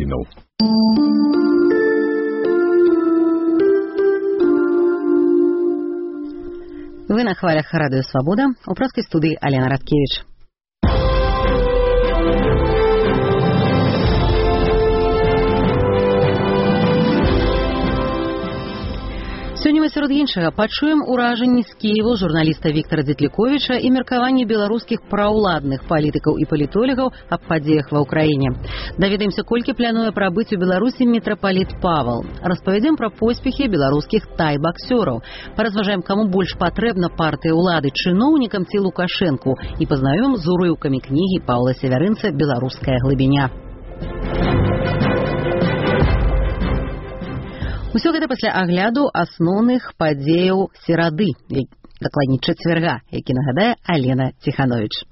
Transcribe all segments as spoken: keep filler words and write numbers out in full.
навінаў. Вы на хвалях Радыё Свабода, у праскай студыі Алена Радкевіч. Сёння мы сярод іншага пачуем уражанні з Кіеву журналіста Віктара Дзетліковіча і меркаванні беларускіх праўладных палітыкаў і палітолагаў аб падзеях ва ўкраіне. Даведаемся, колькі плануе прабыць у Беларусі мітрапаліт Павал. Распавядзем пра поспехі беларускіх тай-баксёраў. Паразважаем, каму больш патрэбна партыя ўлады, чыноўнікам ці Лукашэнку, і пазнаём з урыўкамі кнігі Паўла Сявярынца «Беларуская глыбіня». Усё гэта пасля агляду асноўных падзеяў серады, дакладней чацвярга, які нагадае Алена Ціхановіч.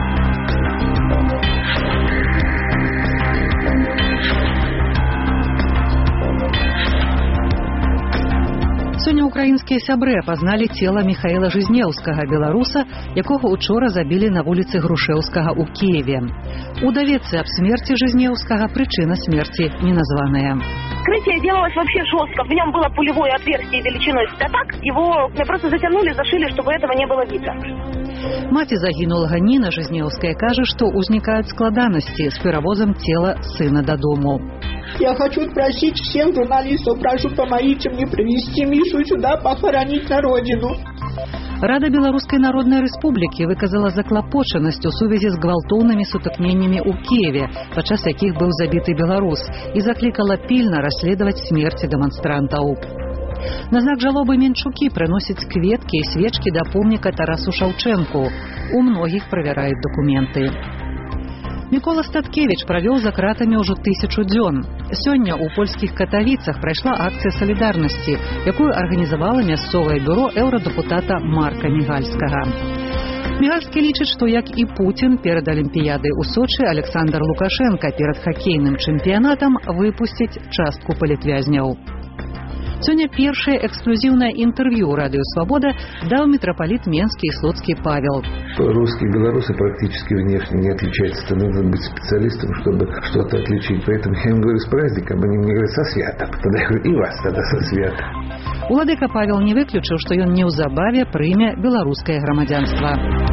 Сёння украінскія сябры апазналі цела Міхаіла Жизнеўскага, беларуса, якога учора забілі на вуліцы Грушэўскага ў Кіеве. У даведцы аб смерці Жизнеўскага прычына смерці не названая. Вскрытие делалось вообще жестко. В нем было пулевое отверстие величиной с пятак. Его просто затянули, зашили, чтобы этого не было видно. Маці загінулага Ніна Жизнеўская кажа, што ўзнікаюць складанасці з перавозам цела сына дадому. Я хочу спросить всех журналистов, прошу, помогите мне привезти Мишу сюда, похоронить на родину. Рада Беларускай Народнай Рэспублікі выказала заклапочанасць у сувязі з гвалтоўнымі сутыкненнямі ў Кіеве, падчас якіх быў забіты беларус, і заклікала пільна расследаваць смерці дэманстрантаў. На знак жалобы Менчукі прыносяць кветкі і свечкі да помніка Тарасу Шаўчэнку. У многіх правяраюць дакументы. Мікола Статкевіч правёў за кратамі ўжо тысячу дзён. Сёння ў польскіх Катавіцах прайшла акцыя салідарнасці, якую арганізавала мясцовае бюро еўрадэпутата Марка Мігальскага. Мігальскі лічыць, што як і Пуцін перад Алімпіядай у Сочы, Александр Лукашенка перад хакейным чэмпіянатам выпусціць частку палітвязняў. Сёння першае эксклюзіўнае інтэрв'ю Радыё Свабода даў митрополит Менский и Слуцкий Павел. Русские и белорусы практически внешне не отличаются. Нужно быть специалистом, чтобы что-то отличить. Поэтому я им говорю с праздником, они мне говорят со святом. Тогда я говорю, и вас тогда со святом. Уладыка Павел не выключыў, што ён неўзабаве прыме беларускае грамадзянства.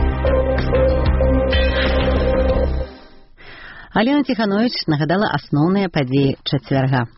Алена Ціхановіч нагадала асноўныя падзеі чацвярга.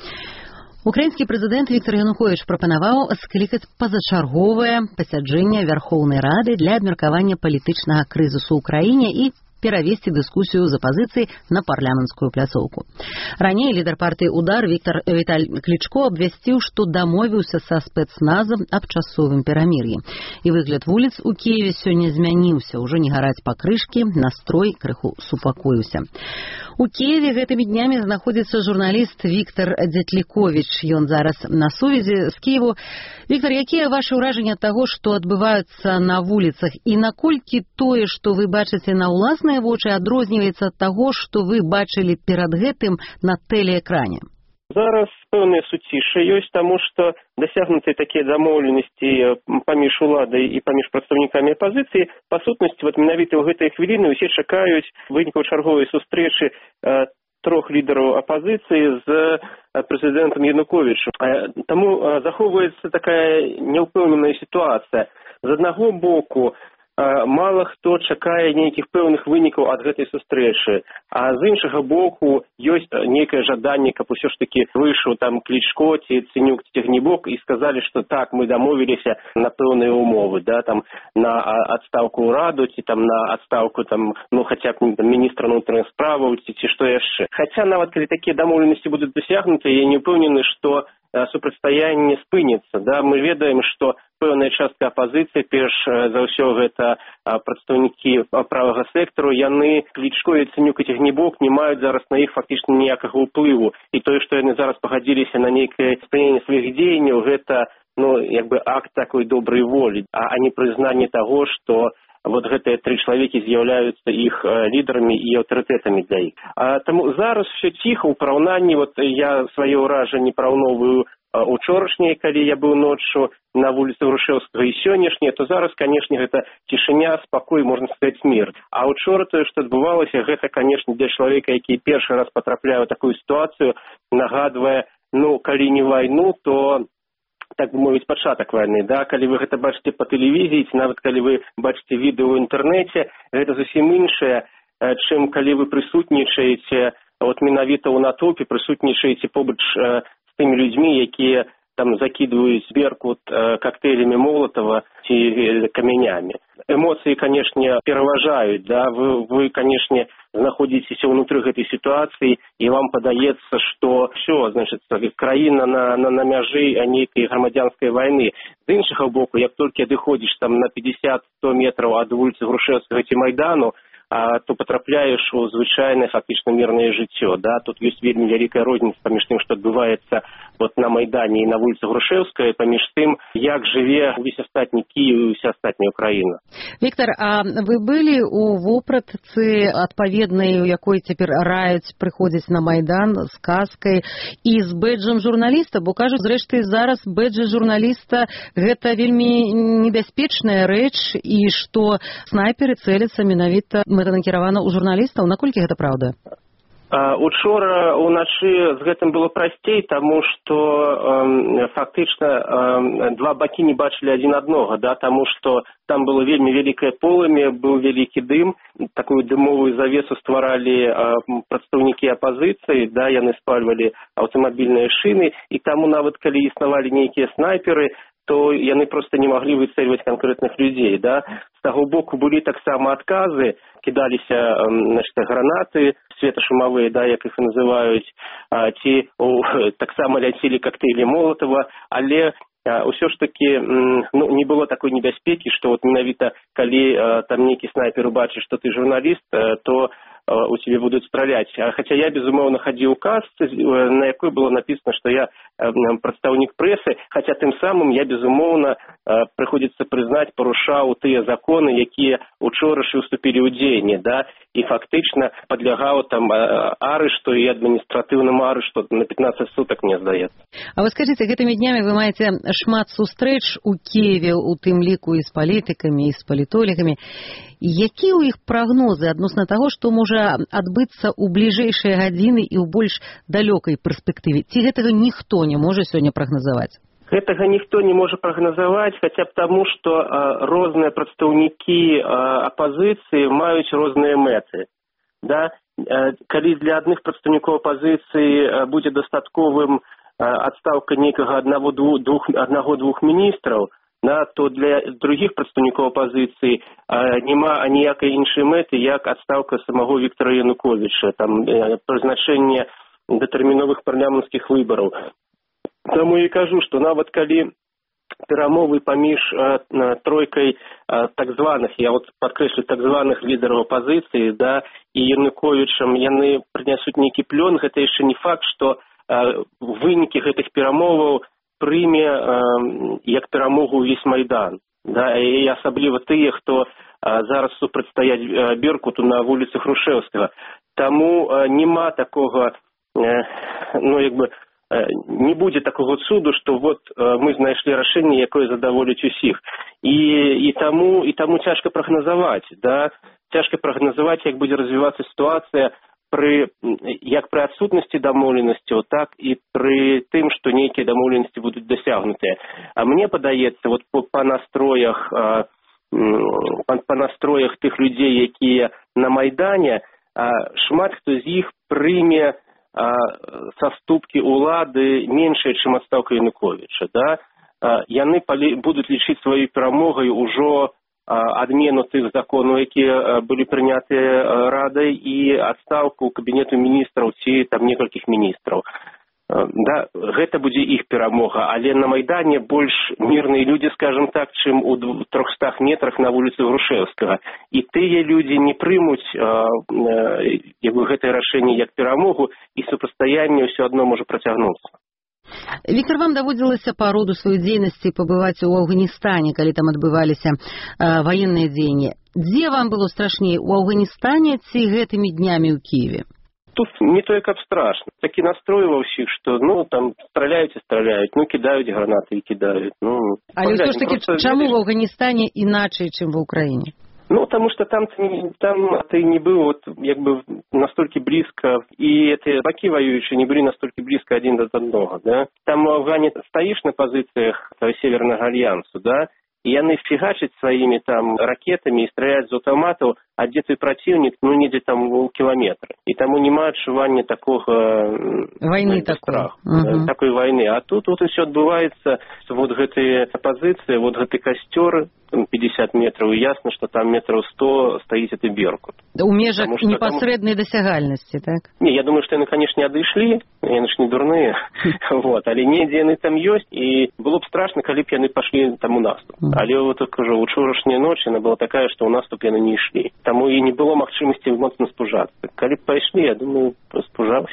Украінскі прэзідэнт Віктор Януковіч прапанаваў склікаць пазачарговае пасяджэнне Вярхоўнай Рады для абмеркавання палітычнага крызісу ў краіне і перавесці дыскусію з апазіцыяй на парламенцкую пляцоўку. Раней лідар партыі «Удар» Віктор Віталь Клічко абвясціў, што дамовіўся са спецназам аб часовым перамір'і. І выгляд вуліц у Кіеве сёння змяніўся, ужо не гараць пакрышкі, настрой крыху супакоіўся. У Киеве гэтымі днямі знаходзіцца журналіст Віктар Дзетліковіч. Ён зараз на сувязі з Киеву. Віктар, якія вашы ўражанні ад таго, што адбываюцца на вуліцах, і наколькі тое, што вы бачыце на ўласныя вочы, адрозніваецца ад таго, што вы бачылі перад гэтым на тэлеэкране? Зараз пэўныя суцішча ёсць, таму што дасягнуты такія дамоўленасці паміж уладай і паміж прадстаўнікамі апазіцыі. Па сутнасці, вот менавіта ў гэтыя хвіліны ўсе чакаюць вынікаў чарговай сустрэчы э, трох лідараў апазіцыі з прэзідэнтам Януковічам. Э, таму э, захоўваецца такая няўпэўненая сітуацыя. З аднаго боку, мала хто чакае нейкіх пэўных вынікаў ад гэтай сустрэчы, а з іншага боку ёсць нейкае жаданне, каб усё ж такі выйшаў там Клічко ці Ценюк ці Цягнібок і сказалі, што так, мы дамовіліся на пэўныя умовы, да, там на адстаўку ўраду ці там на адстаўку там, ну хаця б міністра ўнутраных справаў ці ці што яшчэ. Хаця нават калі такія дамоўленасці будуць дасягнуты, я не ўпэўнены, што супрацьстаянне спыніцца. Да, мы ведаем, што пэўная частка апазіцыі, перш за ўсё гэта прадстаўнікі правага сектару, яны Клічко і Ценюк і Цягнібок не маюць зараз на іх фактычна ніякага ўплыву. І тое, што яны зараз пагадзіліся на нейкае спыненне сваіх дзеянняў, гэта ну як бы акт такой добрай волі, а не прызнанне таго, што вот гэтыя тры чалавекі з'яўляюцца іх лідарамі і аўтарытэтамі для іх. А, таму зараз все ціха ў параўнанні, вот я свае ўражанні параўноўваю учорашняе, калі я быў ноччу на вуліцы Грушэўскага, і сённяшняе, то зараз, канешне, гэта цішыня, спакой, можна сказаць, мір. А учора тое, што адбывалася, гэта, канешне, для чалавека, які першы раз патрапляе ў такую сітуацыю, нагадвае, ну, калі не вайну, то, так бы мовіць, пачатак вайны, да, калі вы гэта бачыце па тэлевізіі, ці нават калі вы бачыце відэо ў інтэрнэце, гэта зусім іншае, чым калі вы прысутнічаеце, от менавіта ў натоўпе, прысутнічаеце побач з тымі людзьмі, якія там закидываюць беркут э, коктейлями Молотова и каменямі. Эмоции, конечно, пераважаюць, да, вы, вы, конечно, находитесь внутри этой ситуации, и вам падаецца, что все, значит, краіна на, на, на мяжы нейкай грамадзянскай войны. З іншага боку, як толькі адыходзіш там на пятьдесят-сто метров ад вуліцы Грушэўскага ці Майдану, а то потрапляеш у звычайнае фактычна мірнае жыццё, да, тут ёсць вельмі вялікая розніца паміж тым, што адбываецца вот на Майдане і на вуліцы Грушэўскай, паміж тым, як жыве увесь астатні Кіев і ўся астатняя Украіна. Віктор, а вы былі у вопратцы адпаведнай, у якой цяпер раюць прыходзіць на Майдан з каскай і з бэджам журналіста, бо кажуць, зрэшты, зараз бэджы журналіста гэта вельмі небяспечная рэч, і што снайперы цэляцца менавіта мэтанакіравана ў журналістаў. Наколькі гэта праўда? Учора уначы з гэтым было прасцей, таму што э, фактычна э, два бакі не бачылі адзін аднога, да, таму што там было вельмі вялікае полымя, быў вялікі дым, такую дымовую завесу стваралі э, прадстаўнікі апазіцыі, да, яны спальвалі аўтамабільныя шыны, і таму нават калі існавалі нейкія снайперы, то яны проста не маглі выцэльваць канкрэтных людзей, да. З таго боку былі таксама адказы, кідаліся, значит, гранаты светашумавыя, да, як іх называюць, ці таксама ляцелі коктейлі Молотова, але ўсё ж таки, ну, не было такой небяспекі, што вот менавіта калі там нейкі снайпер убачыць, што ты журналіст, то у тебе будут стрелять. Хотя я, безумовно, ходил в касце, на якой было написано, что я представник прессы, хотя тем самым я, безумовно, приходится признать, порушал те законы, якія учорашні уступили у дзеянне, да, и фактично подлягал там арышту и административному арышту на пятнадцать суток, мне здаецца. А вы скажите, гэтымі днямі вы маеце шмат сустрэч у Киеве, у тым ліку і з палітыкамі, і з палітолігамі. Які ў іх прагнозы адносна таго, што можа адбыцца ў бліжэйшыя гадзіны і ў больш далёкай перспектыве? Ці гэтага ніхто не можа сёння прагназаваць? Гэтага ніхто не можа прагназаваць, хаця б таму, што а, розныя прадстаўнікі а, апазіцыі маюць розныя мэты. Да? А, калі для адных прадстаўнікоў апазіцыі а, будзе дастатковым а, адстаўка нейкага аднаго-двух міністраў, да, то для других прадстаўнікоў апазіцыі няма аніякай іншай мэты, як адстаўка самого Віктора Януковіча, там прызначэнне датэрміновых парламенцкіх выбараў. Таму я кажу, што нават калі перамовы паміж а, тройкай а, так званых, я вот падкрэслю, так званых лідараў апазіцыі, да, і Януковічам яны прынясуць нейкі плён, гэта яшчэ не факт, што а, вынікі гэтых перамоваў прыме э, як перамогу ўвесь Майдан. Да, і асабліва тыя, хто э, зараз супрацьстаяць э, Беркуту на вуліцы Грушэўскага. Таму э, нема такога, э, ну, як бы, э, не будзе такога цуду, што вот э, мы знайшлі рашэнне, якое задаволіць усіх. І, і, таму, і таму цяжка прагназаваць, да? Цяжка прагназаваць, як будзе развівацца сітуацыя, Пры, як пры адсутнасці дамоўленасцяў, так і пры тым, што нейкія дамоўленасці будуць дасягнутыя. А мне падаецца, вот по, по настроях а, по, по настроях тых людзей, якія на Майдане, а, шмат хто з іх прыме а, саступкі ўлады меншыя, чым адстаўка Януковіча. Да? А, яны палі, будуць лічыць сваёй перамогай ужо адмену тых законаў, якія былі прынятыя радай, і адстаўку кабінету міністраў ці там некалькіх міністраў. Да, гэта будзе іх перамога, але на Майдане больш мірныя людзі, скажем так, чым у трохстах метрах на вуліцы Грушэўскага. І тыя людзі не прымуць як бы гэтае рашэнне як перамогу, і супрацьстаянне ўсё адно можа працягнуцца. Віктор, вам даводзілася па роду сваёй дзейнасці пабываць у Афганістане, калі там адбываліся э, ваенныя дзеянні. Дзе вам было страшней, у Афганістане ці гэтымі днямі ў Кіеве? тут не тое каб страшна. Такі настрой ва ўсіх, што ну там страляюць і страляюць, ну кідаюць гранаты і кідаюць. Ну, але ўсё ж такі чаму в Афганістане іначай, чым ва Украіне? Ну, потому что там, там ты не был вот, как бы настолько близко, и эти баки воюющие не были настолько близко один от одного, да. Там в Афгане стоишь на позициях Северного альянса, да, и они фигачат своими там ракетами и стреляют из автоматов, а где твой противник, ну, не где там у километра. И тому нема отшивания такого... Войны такой. Угу. Такой войны. А тут вот и все отбывается, вот эти позиции, вот эти костеры, пятьдесят метров, и ясно, что там метров сто стоит это Беркут. У межах непосредной там... досягальности, так? Не, я думаю, что они, конечно, не отошли, они же не дурные, вот, але недзе они там есть, и было бы страшно, коли бы они пошли там у наступ. Але вот уже учорашняя ночь, она была такая, что у наступ они не шли. Тому и не было магчымасці моцна спужацца. Калі б пайшлі, я думаю, спужаўся.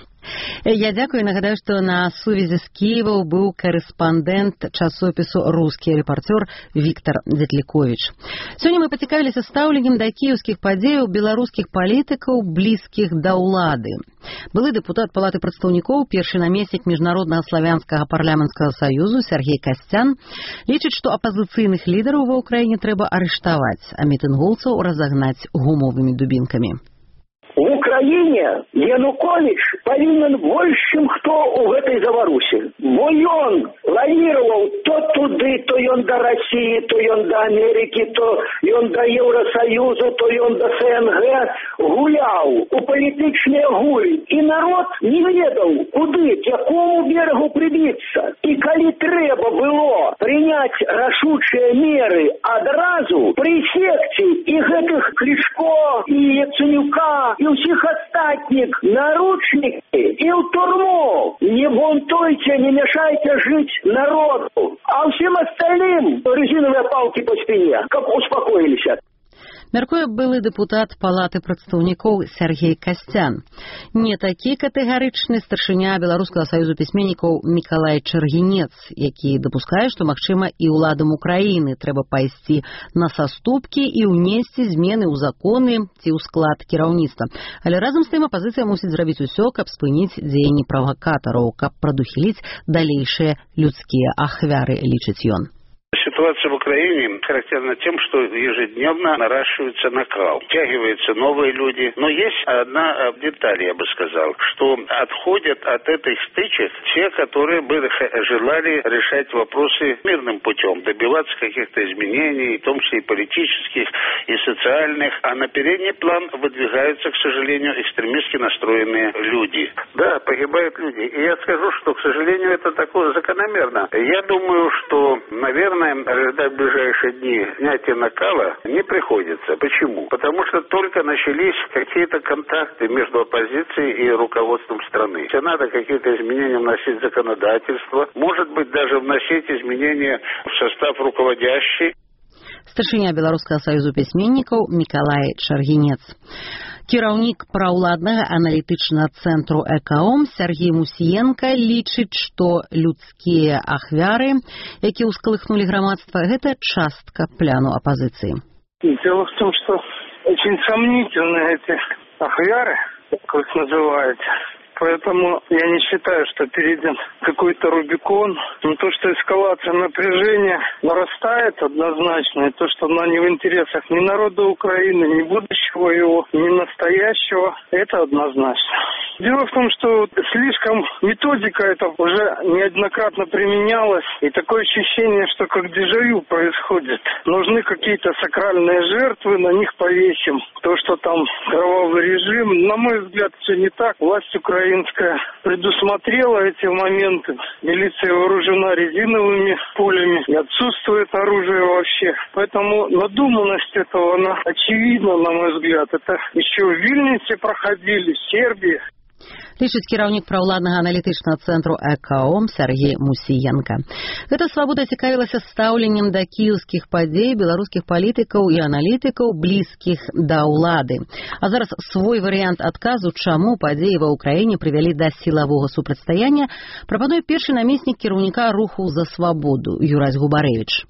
Я дзякую, нагадаю, што на сувязі з Кіевам быў корэспандэнт часопісу «Рускі рэпартёр» Віктор Дзятліковіч. Сёння мы пацікавіліся стаўленнем да кіеўскіх падзеяў беларускіх палітыкаў, блізкіх да ўлады. Былы дэпутат Палаты прадстаўнікоў, першы намеснік Міжнароднага славянскага парламенцкага саюзу Сергей Касцян лічыць, што апазіцыйных лідараў ва ўкраіне трэба арыштаваць, а мітынгоўцаў разагнаць гумовымі дубінкамі. В Украине Янукович повинен больше, чем кто у этой заварусе. Бо он лавировал то туды, то он до России, то он до Америки, то он до Евросоюза, то он до СНГ. Гулял у политичные гуль. И народ не ведал, куды, к якому берегу прибиться. И коли треба было принять рашучие меры одразу, пресекти их этих Кличко и Яценюка, и усіх астатніх наручники и в турму. Не бунтуйте, не мешайте жить народу. А всем остальным резиновые палки по спине, как успокоились. Мяркуе былы дэпутат Палаты прадстаўнікоў Сергей Касцян. Не такі катэгарычны старшыня Беларускага саюзу пісьменнікаў Мікалай Чаргінец, які дапускае, што, магчыма, і ўладам Украіны трэба пайсці на саступкі і ўнесці змены ў законы ці ў склад кіраўніцтва. Але разам з тым апазіцыя мусіць зрабіць усё, каб спыніць дзеянні правакатараў, каб прадухіліць далейшыя людскія ахвяры, лічыць ён. Ситуация в Украине характерна тем, что ежедневно наращивается накал, втягиваются новые люди. Но есть одна деталь, я бы сказал, что отходят от этих стычек те, которые бы желали решать вопросы мирным путем, добиваться каких-то изменений, в том числе и политических, и социальных. А на передний план выдвигаются, к сожалению, экстремистски настроенные люди. Да, погибают люди. И я скажу, что, к сожалению, это такое закономерно. Я думаю, что, наверное, ожидать в ближайшие дни снятия накала не приходится. Почему? Потому что только начались какие-то контакты между оппозицией и руководством страны. Если надо какие-то изменения вносить в законодательство, может быть, даже вносить изменения в состав руководящий. Старшыня Беларускага саюзу пісьменнікаў Мікалай Чаргінец. Кіраўнік праўладнага аналітычнага цэнтру «Экаом» Сергей Мусіенка лічыць, што людскія ахвяры, якія ўскалыхнулі грамадства, гэта частка пляну апозіцыі. Дело в том, что очень сомнительны эти ахвяры, как их называют. Поэтому я не считаю, что перейден какой-то Рубикон. Но то, что эскалация напряжения нарастает однозначно, и то, что она не в интересах ни народа Украины, ни будущего его, ни настоящего, это однозначно. Дело в том, что слишком методика эта уже неоднократно применялась, и такое ощущение, что как дежавю происходит. Нужны какие-то сакральные жертвы, на них повесим. То, что там кровавый режим, на мой взгляд, все не так. Власть украинская предусмотрела эти моменты. Милиция вооружена резиновыми пулями, и отсутствует оружие вообще. Поэтому надуманность этого, она очевидна, на мой взгляд. Это еще в Вильнюсе проходили, в Сербии. Лічыць кіраўнік праўладнага аналітычнага цэнтру «Экаом» Сергей Мусіенка. Гэта «Свабода» цікавілася стаўленнем да кіеўскіх падзей беларускіх палітыкаў і аналітыкаў, блізкіх да ўлады. А зараз свой варыянт адказу, чаму падзеі ва ўкраіне прывялі да сілавога супрацьстаяння, прапануе першы намеснік кіраўніка руху «За свабоду» Юрась Губарэвіч.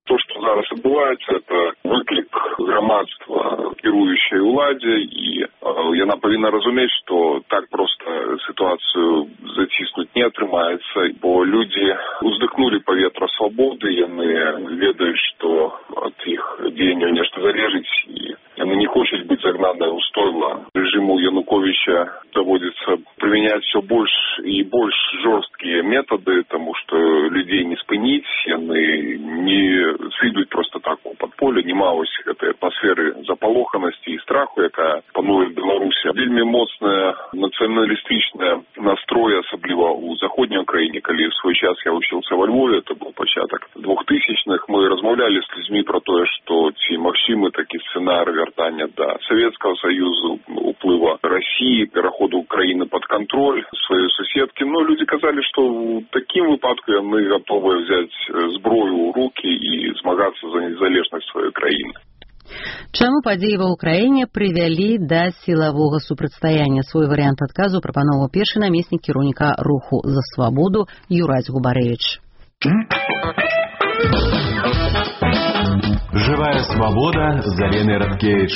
То, што зараз адбываецца, это выклік грамадства кіруючай уладзе, і яна павінна разумець, што так проста сітуацыю заціснуць не атрымаецца, бо людзі уздыхнулі паветра свабоды, яны ведаюць, што ад іх дзеянняў нешта залежыць, і яны не хочуць быць загнаныя ў стойла. Рэжыму Януковіча даводзіцца прымяняць все больш і больш жорсткія метады, таму што людзей не спыніць, яны не сыдуць проста так у падполе, няма вось гэтай атмасферы запалоханасці і страху, якая пануе в Беларусі. Вельмі моцная нацыяналістычная настрой, асабліва ў заходняй краіне. Калі в свой час я вучыўся во Львове, это быў пачатак двухтысячных, мы размаўлялі з людзьмі про тое, што ці магчымы такі сцэнар вяртання да Савецкага Саюзу, уплыва Расіі, пераходу краіны пад кантроль сваёй суседкі. Но людзі казалі, што ў такім выпадку яны гатовыя взяць зброю ў рукі і змагацца за незалежнасць сваёй краіны. Чаму падзеі ва ўкраіне прывялі да сілавога супрацьстаяння? Свой варыянт адказу прапановаў першы намеснік кіраўніка руху за свабоду Юрась Губарэвіч. Живая свобода з Аленай Радкевіч.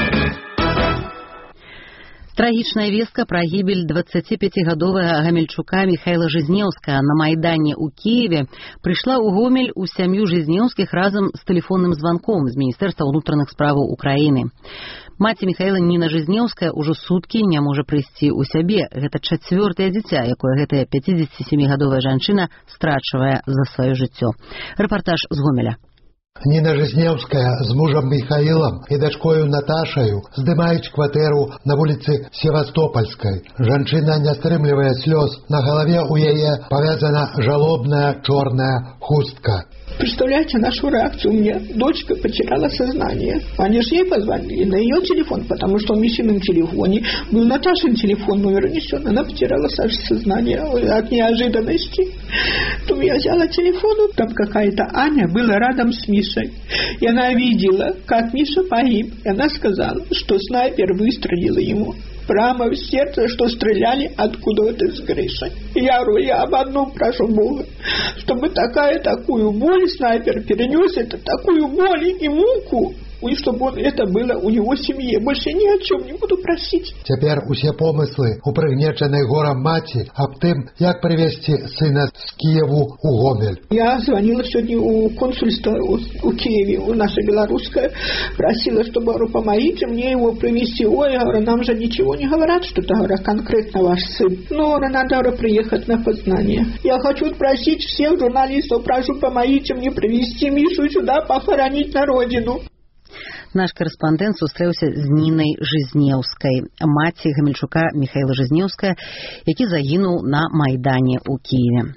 Трагічная вестка пра гібель дваццаціпяцігадовага гамельчука Міхайла Жизнеўскага на Майдане ў Кіеве прыйшла ў Гомель у сям'ю Жизнеўскіх разам з тэлефонным званком з Міністэрства ўнутраных справаў Украіны. Маці Міхайла Ніна Жизнеўская ўжо суткі не можа прыйсці ў сябе. Гэта чацвёртае дзіця, якое гэтая пяцідзесяцісямігадовая жанчына страчвае за сваё жыццё. Рэпартаж з Гомеля. Ніна Жизнеўская з мужам Міхаілам і дачкою Наташаю здымаюць кватэру на вуліцы Севастопольскай. Жанчына не стрымлівае слёз. На галаве у яе павязана жалобная чорная хустка. Представляете нашу реакцию? У меня дочка потеряла сознание. Они же ей позвонили на ее телефон, потому что в Мишином телефоне был Наташин телефон, номер унесен. Она потеряла сознание от неожиданности. То я взяла телефон, там какая-то Аня была рядом с Мишей. И она видела, как Миша погиб. И она сказала, что снайпер выстрелил ему прямо в сердце, что стреляли откуда-то с крыши. Я говорю, я об одном прошу Бога, чтобы такая такую боль снайпер перенес, это такую боль и муку, и чтобы он, это было у него в семье. Больше ни о чем не буду просить. Цяпер усе помыслы у прыгнечанай горам маці аб тым, як прывезці сына з Киеву у Гомель. Я звонила сегодня у консульства у Киеве, у нашей белорусской, просила, чтобы, говорю, помогите мне его привезти. Ой, я говорю, нам же ничего не говорят, что это, говорю, конкретно ваш сын. Но, говорю, надо, говорю, приехать на познание. Я хочу просить всех журналистов, прошу, помогите мне привезти Мишу сюда, похоронить на родину. Наш карэспандэнт сустрэўся з Нінай Жизнеўскай, маці гамельчука Міхайла Жизнеўскага, які загінуў на Майдане ў Кіеве.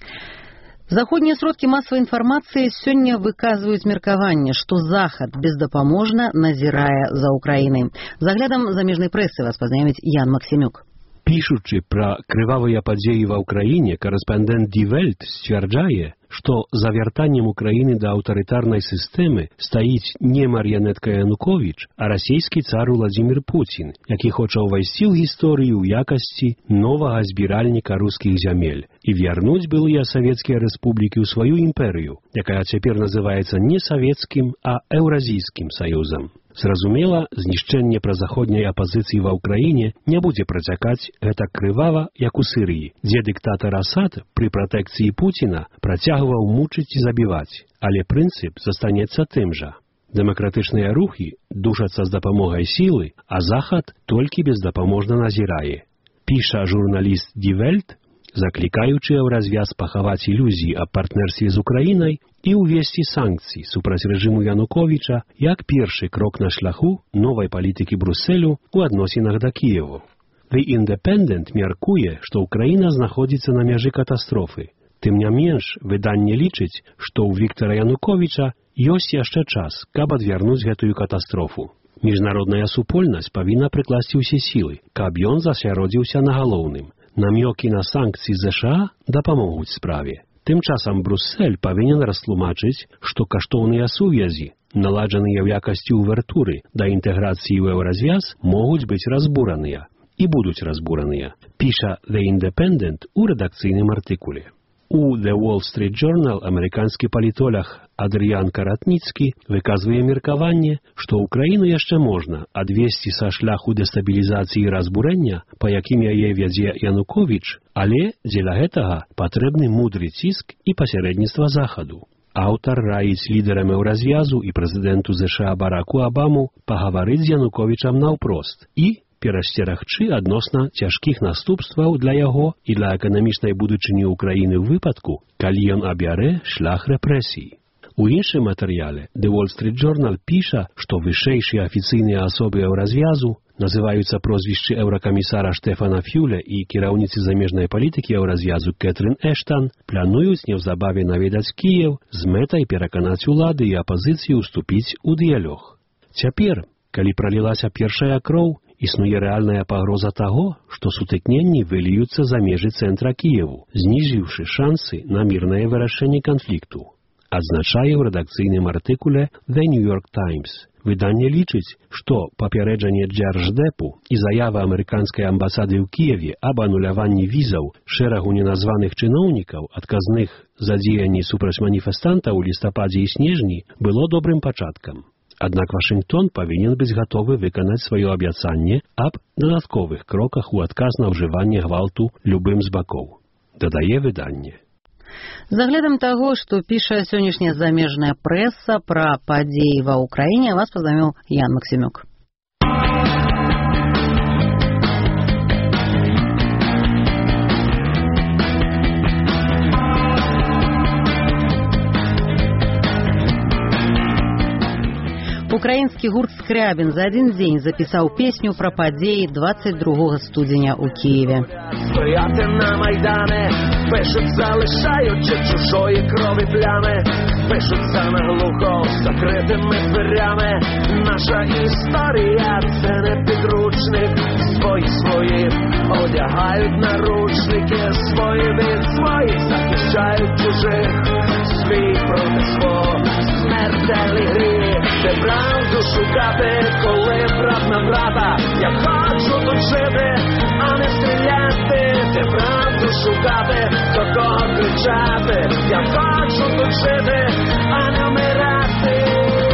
Заходнія сродкі масавай інфармацыі сёння выказваюць меркаванне, што Захад бездапаможна назірае за Украінай. З аглядам замежнай прэсы вас пазнаёміць Ян Максімюк. Пішучы пра крывавыя падзеі ва ўкраіне, карэспандэнт Die Welt сцвярджае, што за вяртаннем Украіны да аўтарытарнай сістэмы стаіць не мар'янетка Януковіч, а расійскі цар Владзімір Пуцін, які хоча ўвайсці ў гісторыю ў якасці новага збіральніка рускіх зямель і вярнуць былыя савецкія рэспублікі ў сваю імперыю, якая цяпер называецца не савецкім, а еўразійскім саюзам. Зразумела, знішчэнне празаходняй апазіцыі ва ўкраіне не будзе працякаць гэтак крывава, як у Сірыі, дзе дыктатар Асад пры пратэкцыі Пуціна працягваў мучыць і забіваць, але прынцып застанецца тым жа. Дэмакратычныя рухі душацца з дапамогай сілы, а Захад толькі бездапаможна назірае. Піша журналіст Die Welt, заклікаючы ў развяз пахаваць ілюзіі аб партнерстве з Украінай і ўвесці санкцыі супраць рэжыму Януковіча як першы крок на шляху новай палітыкі Брусэлю ў адносінах да Кіеву. The Independent мяркуе, што Украіна знаходзіцца на мяжы катастрофы. Тым не менш, выданне лічыць, што ў Віктара Януковіча ёсць яшчэ час, каб адвярнуць гэтую катастрофу. Міжнародная супольнасць павінна прыкласці ўсе сілы, каб ён засяродзіўся на галоўным. Намёкі на санкцыі ЗША дапамогуць справе. Тым часам Бруссель павінен растлумачыць, што каштоўныя сувязі, наладжаныя ў якасці увертуры да інтэграцыі ў еўразвяз, могуць быць разбураныя і будуць разбураныя, піша The Independent у рэдакцыйным артыкуле. У The Wall Street Journal амерыканскі палітолог Адрыян Каратніцкі выказвае меркаванне, што ўкраіну яшчэ можна адвесці са шляху дэстабілізацыі і разбурэння, па якім яе вядзе Януковіч, але дзеля гэтага патрэбны мудры ціск і пасярэдніцтва Захаду. Аўтар раіць лідарам еўразвязу і прэзідэнту ЗША Бараку Абаму пагаварыць з Януковічам наўпрост і перасцерагчы адносна цяжкіх наступстваў для яго і для эканамічнай будучыні ўкраіны ў выпадку, калі ён абярэ шлях рэпрэсій. У іншым матэрыяле The Wall Street Journal піша, што вышэйшыя афіцыйныя асобы еўразвязу называюцца прозвішчы еўракамісара Штэфана Фюля і кіраўніцы замежнай палітыкі еўразвязу Кэтрын Эштан плануюць неўзабаве наведаць Кіеў з мэтай пераканаць улады і апазіцыю ўступіць у дыялог. Цяпер, калі пралілася першая кроў, існуе рэальная пагроза таго, што сутыкненні выліюцца за межы цэнтра Кіеву, зніжыўшы шансы на мірнае вырашэнне канфлікту. Адзначае ў рэдакцыйным артыкуле The New York Times. Выданне лічыць, што папярэджанне Джардждэпу і заява амерыканскай амбасады ў Кіеве аб ануляванні візаў шэрагу неназваных чыноўнікаў, адказных за дзеянні супраць маніфестантаў у лістападзе і снежні, было добрым пачаткам. Аднак Вашынгтон павінен быць гатовы выканаць сваё абяцанне аб дадатковых кроках у адказ на ўжыванне гвалту любым з бакоў. Дадае выданне. З аглядам таго, што піша сённяшняя замежная прэса пра падзеі ва ўкраіне, вас пазнаёміў Ян Максімюк. Украінскі гурт «Скрябін» за один дзень запісаў песню пра падзеі двадцять другога студзеня ў Києві. Стояти на Майдане, пишуть, залишаючи чужої крові плями, пишуться наглухо закритими дверями. Наша історія – це не підручник, свої свої одягають наручники, свої від своїх захищають чужих, свій проти свого смертельні грі. Де правду шукати, коли брат на брата? Я хочу тут жити, а не стріляти. Де правду шукати, до кого кричати? Я хочу тут жити, а не вмирати.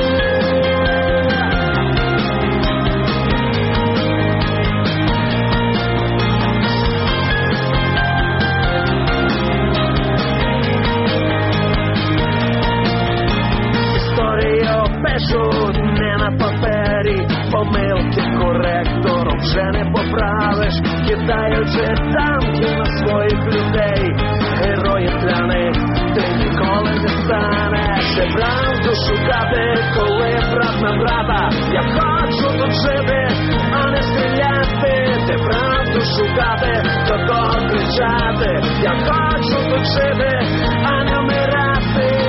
Пишуть не на папері, помилки коректором вже не поправиш, кидаючи танки на своїх людей. Героїв для них ти ніколи не станеш. Де правду шукати, коли брат на брата? Я хочу тут жити, а не стріляти. Де правду шукати, до кого кричати? Я хочу тут жити, а не вмирати.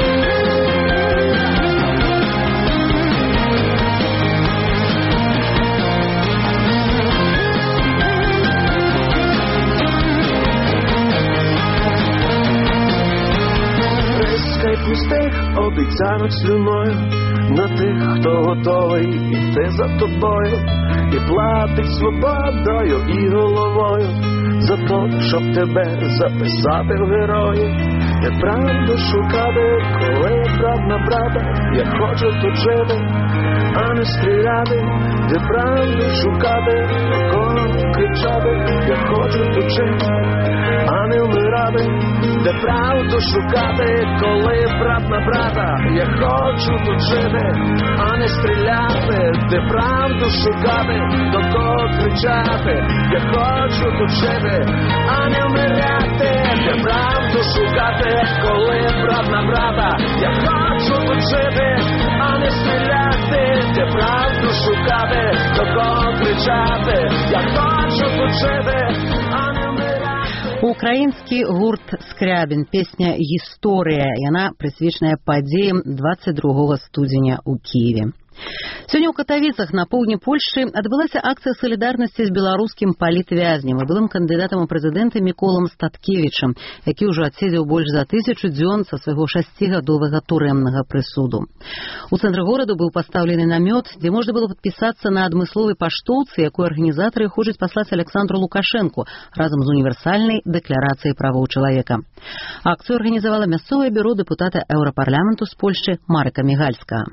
Пустих обіцянок слюною на тих, хто готовий іти за тобою і платить свободою і головою за то, щоб тебе записати в герої. Де правду шукати, коли брат на брата? Я хочу тут жити, а не стріляти. Де правду шукати, до кого кричати? Я хочу тут жити, а не вмирати. Де правду шукати, коли брат на брата? Я хочу тут жити, а не стріляти. Де правду шукати, до кого кричати? Я хочу тут жити, а не вмирати. Де правду шукати, коли брат на брата? Я хочу тут жити, а не стріляти. Де правду шукати, до кого кричати? Я хочу тут жити, а не вмирати. Украінскі гурт «Скрябін», песня «Гісторыя», яна прысвечаная падзеям двадцять другога студзеня ў Киеве. Сёння ў Катавіцах на поўдні Польшчы адбылася акцыя салідарнасці з беларускім палітвязнем і былым кандыдатам у прэзідэнты Міколам Статкевічам, які ўжо адседзеў больш за тысячу дзён са свайго шасцігадовага турэмнага прысуду. У цэнтры гораду быў пастаўлены намёт, дзе можна было падпісацца на адмысловай паштоўцы, якую арганізатары хочуць паслаць Александру Лукашэнку разам з універсальнай дэкларацыяй правоў чалавека. Акцыю арганізавала мясцовае бюро дэпутата Еўрапарламенту з Польшчы Марка Мігальскага.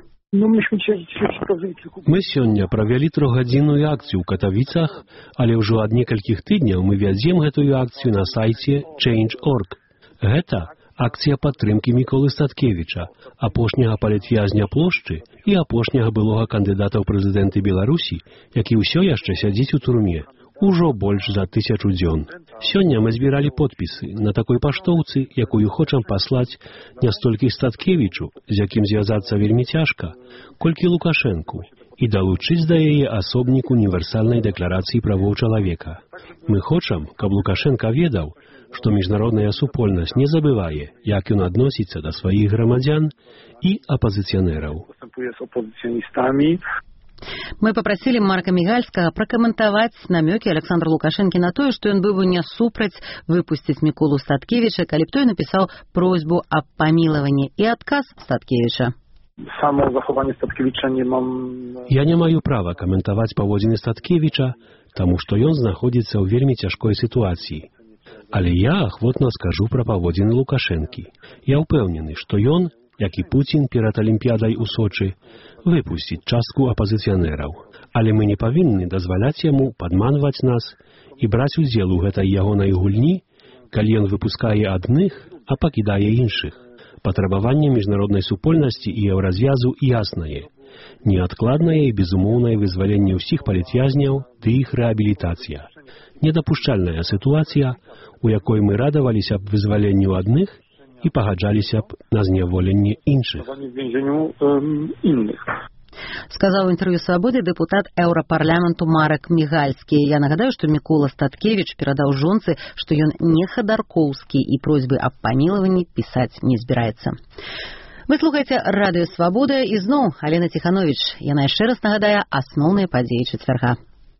Мы сёння правялі трохгадзінную акцыю ў Катавіцах, але ўжо ад некалькіх тыдняў мы вядзем гэтую акцыю на сайце Change точка орг. Гэта акцыя падтрымкі Міколы Статкевіча, апошняга палітвязня плошчы і апошняга былога кандыдата ў прэзідэнты Беларусі, які ўсё яшчэ сядзіць у турме. Ужо больш за тысячу дзён. Сёння мы збіралі подпісы на такой паштоўцы, якую хочам паслаць не столькі Статкевічу, з якім звязацца вельмі цяжка, колькі Лукашэнку, і далучыць да яе асобнік універсальнай дэкларацыі правоў чалавека. Мы хочам, каб Лукашэнка ведаў, што міжнародная супольнасць не забывае, як ён адносіцца да сваіх грамадзян і апазіцыянераў. Мы попросили Марка Мігальскага пракаментаваць намёкі Александра Лукашэнкі на тое, што ён быў бы не супраць выпусціць Міколу Статкевіча, калі б той напісаў просьбу аб памілаванні, і адказ Статкевіча. Само захаванне Статкевіча не мам... Я не маю права каментаваць паводзіны Статкевіча, таму што ён знаходзіцца ў вельмі цяжкой сітуацыі. Але я ахвотна скажу пра паводзіны Лукашэнкі. Я ўпэўнены, што ён, як і Пуцін перад Алімпіядай у Сочы, выпусціць частку апазіцыянераў. Але мы не павінны дазваляць яму падманваць нас і браць удзел у гэтай ягонай гульні, калі ён выпускае адных, а пакідае іншых. Патрабаванне міжнароднай супольнасці і еўразвязу яснае. Неадкладнае і безумоўнае вызваленне ўсіх палітвязняў ды іх рэабілітацыя. Недапушчальная сітуацыя, у якой мы радаваліся б вызваленню адных і пагаджаліся б на зняволенне іншых. Сказаў у інтэрв'ю «Свабоды» дэпутат Еўрапарламенту Марак Мігальскі. Я нагадаю, што Мікола Статкевіч перадаў жонцы, што ён не хадаркоўскі і просьбы аб памілаванні пісаць не збіраецца. Вы слухаеце радыё «Свабода» і зноў Алена Ціхановіч. Яна яшчэ раз нагадае асноўныя падзеі чацвярга.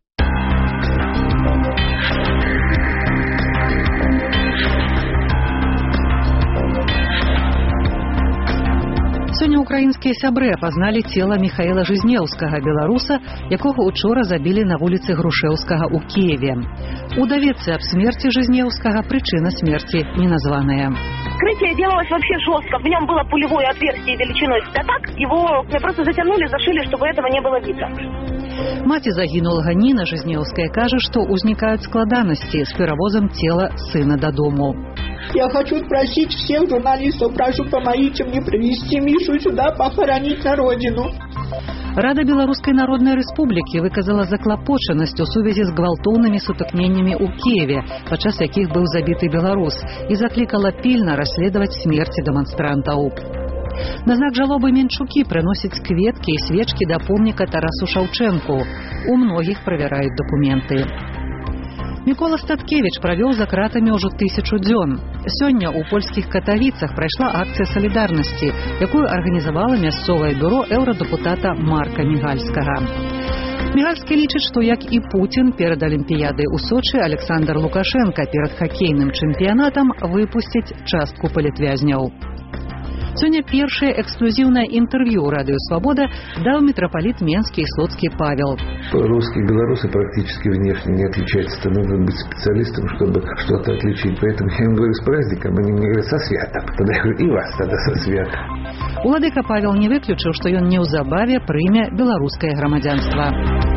Сёння украінскія сябры апазналі цела Міхаіла Жизнеўскага, беларуса, якога учора забілі на вуліцы Грушэўскага ў Кіеве. У даведцы аб смерці Жизнеўскага прычына смерці не названая. Вскрытие делалось вообще жестко. В нем было пулевое отверстие величиной с пятак. Его просто затянули, зашили, чтобы этого не было видно. Маці загінулага Ніна Жизнеўская кажа, што ўзнікаюць складанасці з перавозам цела сына дадому. Я хочу спросить всех журналистов, прошу, помогите мне привезти Мишу сюда, похоронить на родину. Рада Беларускай Народнай Рэспублікі выказала заклапочанасць у сувязі з гвалтоўнымі сутыкненнямі ў Кіеве, падчас якіх быў забіты беларус, і заклікала пільна расследаваць смерці дэманстрантаў. На знак жалобы Менчукі прыносяць кветкі і свечкі да помніка Тарасу Шаўчэнку. У многіх правяраюць дакументы. Мікола Статкевіч правёў за кратамі ўжо тысячу дзён. Сёння ў польскіх Катавіцах прайшла акцыя салідарнасці, якую арганізавала мясцовае бюро еўрадэпутата Марка Мігальскага. Мігальскі лічыць, што як і Пуцін перад Алімпіядай у Сочы, Александр Лукашэнка перад хакейным чэмпіянатам выпусціць частку палітвязняў. Сёння першае эксклюзіўнае інтэрв'ю ў радыё «Свабода» даў мітрапаліт Менскі і Слуцкі Павел. Русские белорусы практически внешне не отличаются. Нужно быть специалистом, чтобы что-то отличить. Поэтому я им говорю с праздником, они мне говорят со святом. Тогда я говорю, и вас тогда со святом. Уладыка Павел не выключыў, што ён неўзабаве прыме беларускае грамадзянства.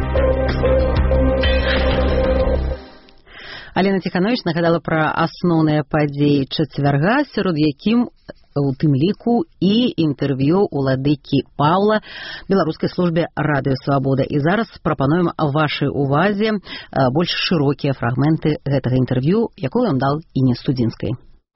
Алена Ціхановіч нагадала пра асноўныя падзеі чацвярга, сярод якім у тым ліку і інтэрв'ю уладыкі Паўла беларускай службе радыё «Свабода». І зараз прапануем вашай увазе больш шырокія фрагменты гэтага інтэрв'ю, якое ён дал Інне Студзінскай.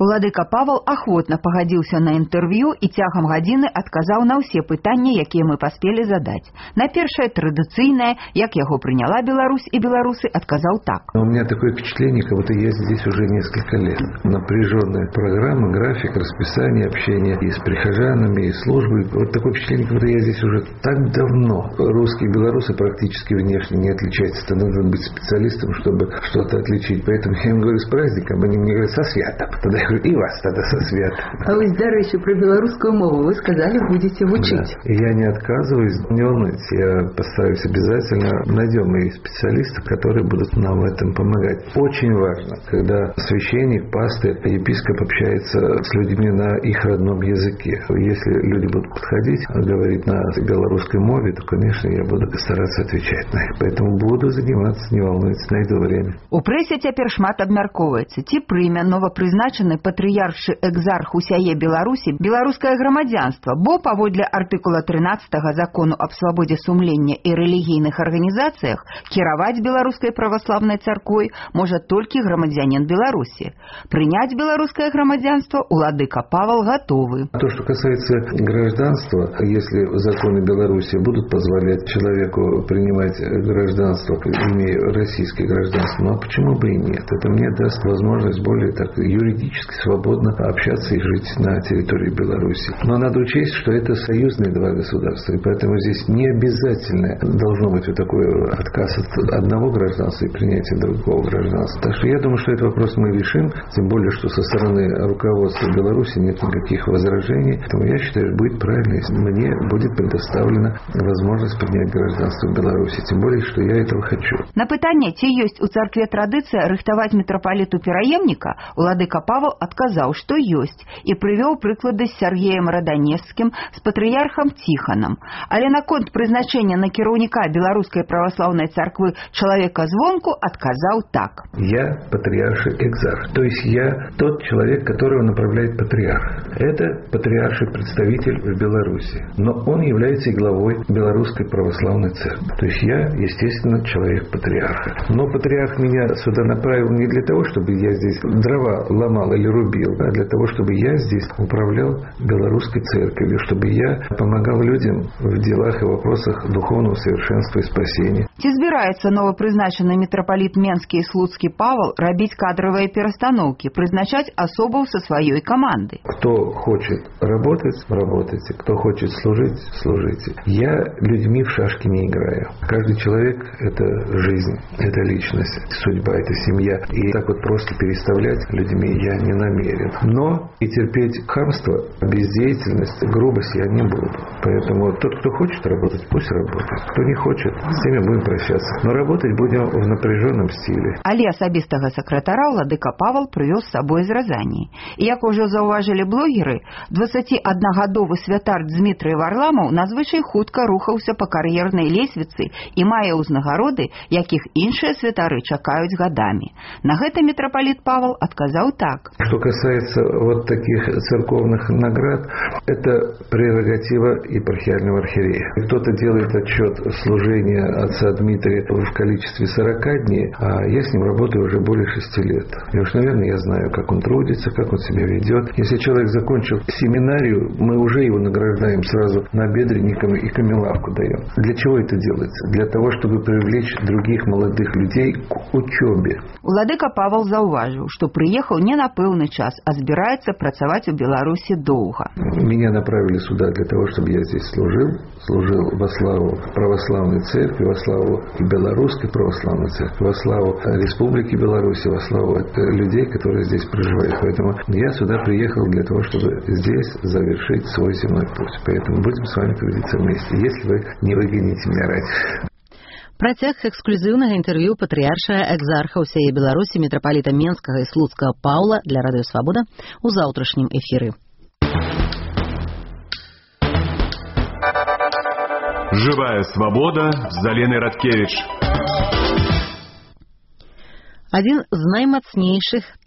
Уладыка Павал ахвотна пагадзіўся на інтэрв'ю і цягам гадзіны адказаў на ўсе пытанні, якія мы паспелі задаць. На першае, традыцыйнае, як яго прыняла Беларусь и белорусы, отказал так. У меня такое впечатление, как будто я здесь уже несколько лет. Напряженная программа, график, расписание общения и с прихожанами, и службой. Вот такое впечатление, как будто я здесь уже так давно. Русские и белорусы практически внешне не отличаются. Это надо быть специалистом, чтобы что-то отличить. Поэтому я им говорю с праздником, они мне говорят со святом. Тогда я говорю, и вас тогда со святом. А вы, дарэчы, про белорусскую мову вы сказали, будете учить. Да. И я не отказываюсь, не волнуйтесь, я постараюсь обязательно. Найдем и специалистов, которые будут нам в этом помогать. Очень важно, когда священник, пастырь, епископ общается с людьми на их родном языке. Если люди будут подходить, говорить на белорусской мове, то, конечно, я буду стараться отвечать на их. Поэтому буду заниматься, не волнуйтесь, найду время. У прэсе цяпер шмат абмяркоўваецца, ці прыме новапрызначаны патрыяршы экзарх усяе Беларусі беларускае грамадзянства, бо паводле артыкула трынаццатага закону аб свабодзе сумлення і рэлігійных арганізацыях кіраваць беларускай праваслаўнай царквой можа толькі грамадзянин Беларусі. Прынять белорусское громадянство уладыка Павел готовы. То, что касается гражданства, если законы Беларуси будут позволять человеку принимать гражданство, имея российское гражданство, ну а почему бы и нет? Это мне даст возможность более так юридически свободно общаться и жить на территории Беларуси. Но надо учесть, что это союзные два государства, и поэтому здесь не обязательно должно быть вот такой отказ от одного гражданства и принятие другого гражданства. Так что я думаю, что этот вопрос мы решим, тем более, что со стороны руководства Беларуси нет никаких возражений. Поэтому я считаю, будет правильно, если мне будет предоставлена возможность принять гражданство в Беларуси. Тем более, что я этого хочу. На пытанне, ці ёсць у царкве традыцыя рыхтаваць мітрапаліту пераемніка, уладыка Павел адказаў, што ёсць, і прывёў прыклады з Сергеем Раданежскім, з патрыярхам Ціханам. Але наконт прызначэння на кіраўніка беларускай праваслаўнай царквы чалавека звонку адказаў так. Я патриарший экзарх, то есть я тот человек, которого направляет патриарх. Это патриарший представитель в Беларуси, но он является и главой Белорусской православной церкви. То есть я, естественно, человек патриарха. Но патриарх меня сюда направил не для того, чтобы я здесь дрова ломал или рубил, а для того, чтобы я здесь управлял белорусской церковью, чтобы я помогал людям в делах и вопросах духовного совершенства и спасения. Ці збіраецца новапрызначаны мітрапаліт Менскі і Слуцкі Павел рабіць кадровые перестановки, призначать особов со своей команды? Кто хочет работать, работайте. Кто хочет служить, служите. Я людьми в шашки не играю. Каждый человек – это жизнь, это личность, судьба, это семья. И так вот просто переставлять людьми я не намерен. Но и терпеть хамство, бездеятельность, грубость я не буду. Поэтому тот, кто хочет работать, пусть работает. Кто не хочет, с теми будем прощаться. Но работать будем в напряженном стиле. Але асабістага сакратара уладыка Павел прывёз з сабой з Разані. І як ужо заўважылі блогеры, дваццаціаднагадовы святар Дзмітрый Варламаў надзвычай хутка рухаўся па кар'ернай лесвіцы і мае ўзнагароды, якіх іншыя святары чакаюць гадамі. На гэта митрополит Павел отказал так. Что касается вот таких церковных наград, это прерогатива епархиального архиерея. Кто-то делает отчет служения отца Дмитрия в количестве сорока дней, а я с ним работаю уже более шести лет. И уж, наверное, я знаю, как он трудится, как он себя ведет. Если человек закончил семинарию, мы уже его награждаем сразу набедренником и камелавку даем. Для чего это делается? Для того, чтобы привлечь других молодых людей к учебе. Владыка Павел заўважыў, что приехал не на пэўны час, а збираецца працаваць у Беларуси долго. Меня направили сюда для того, чтобы я здесь служил. Служил во славу православной церкви, во славу белорусской православной церкви, во славу Республики Беларусь, во славу людей, которые здесь проживают. Поэтому я сюда приехал для того, чтобы здесь завершить свой земной путь. Поэтому будем с вами трудиться вместе, если вы не выгоните меня раньше. Працяг эксклюзивного интервью патрыярша экзарха ўсяе Беларусі мітрапаліта Менскага і Слуцкага Паўла для Радыё Свабода у заўтрашнім эфіры. Живая свобода з Аленай Радкевіч. Один з наймацнейшых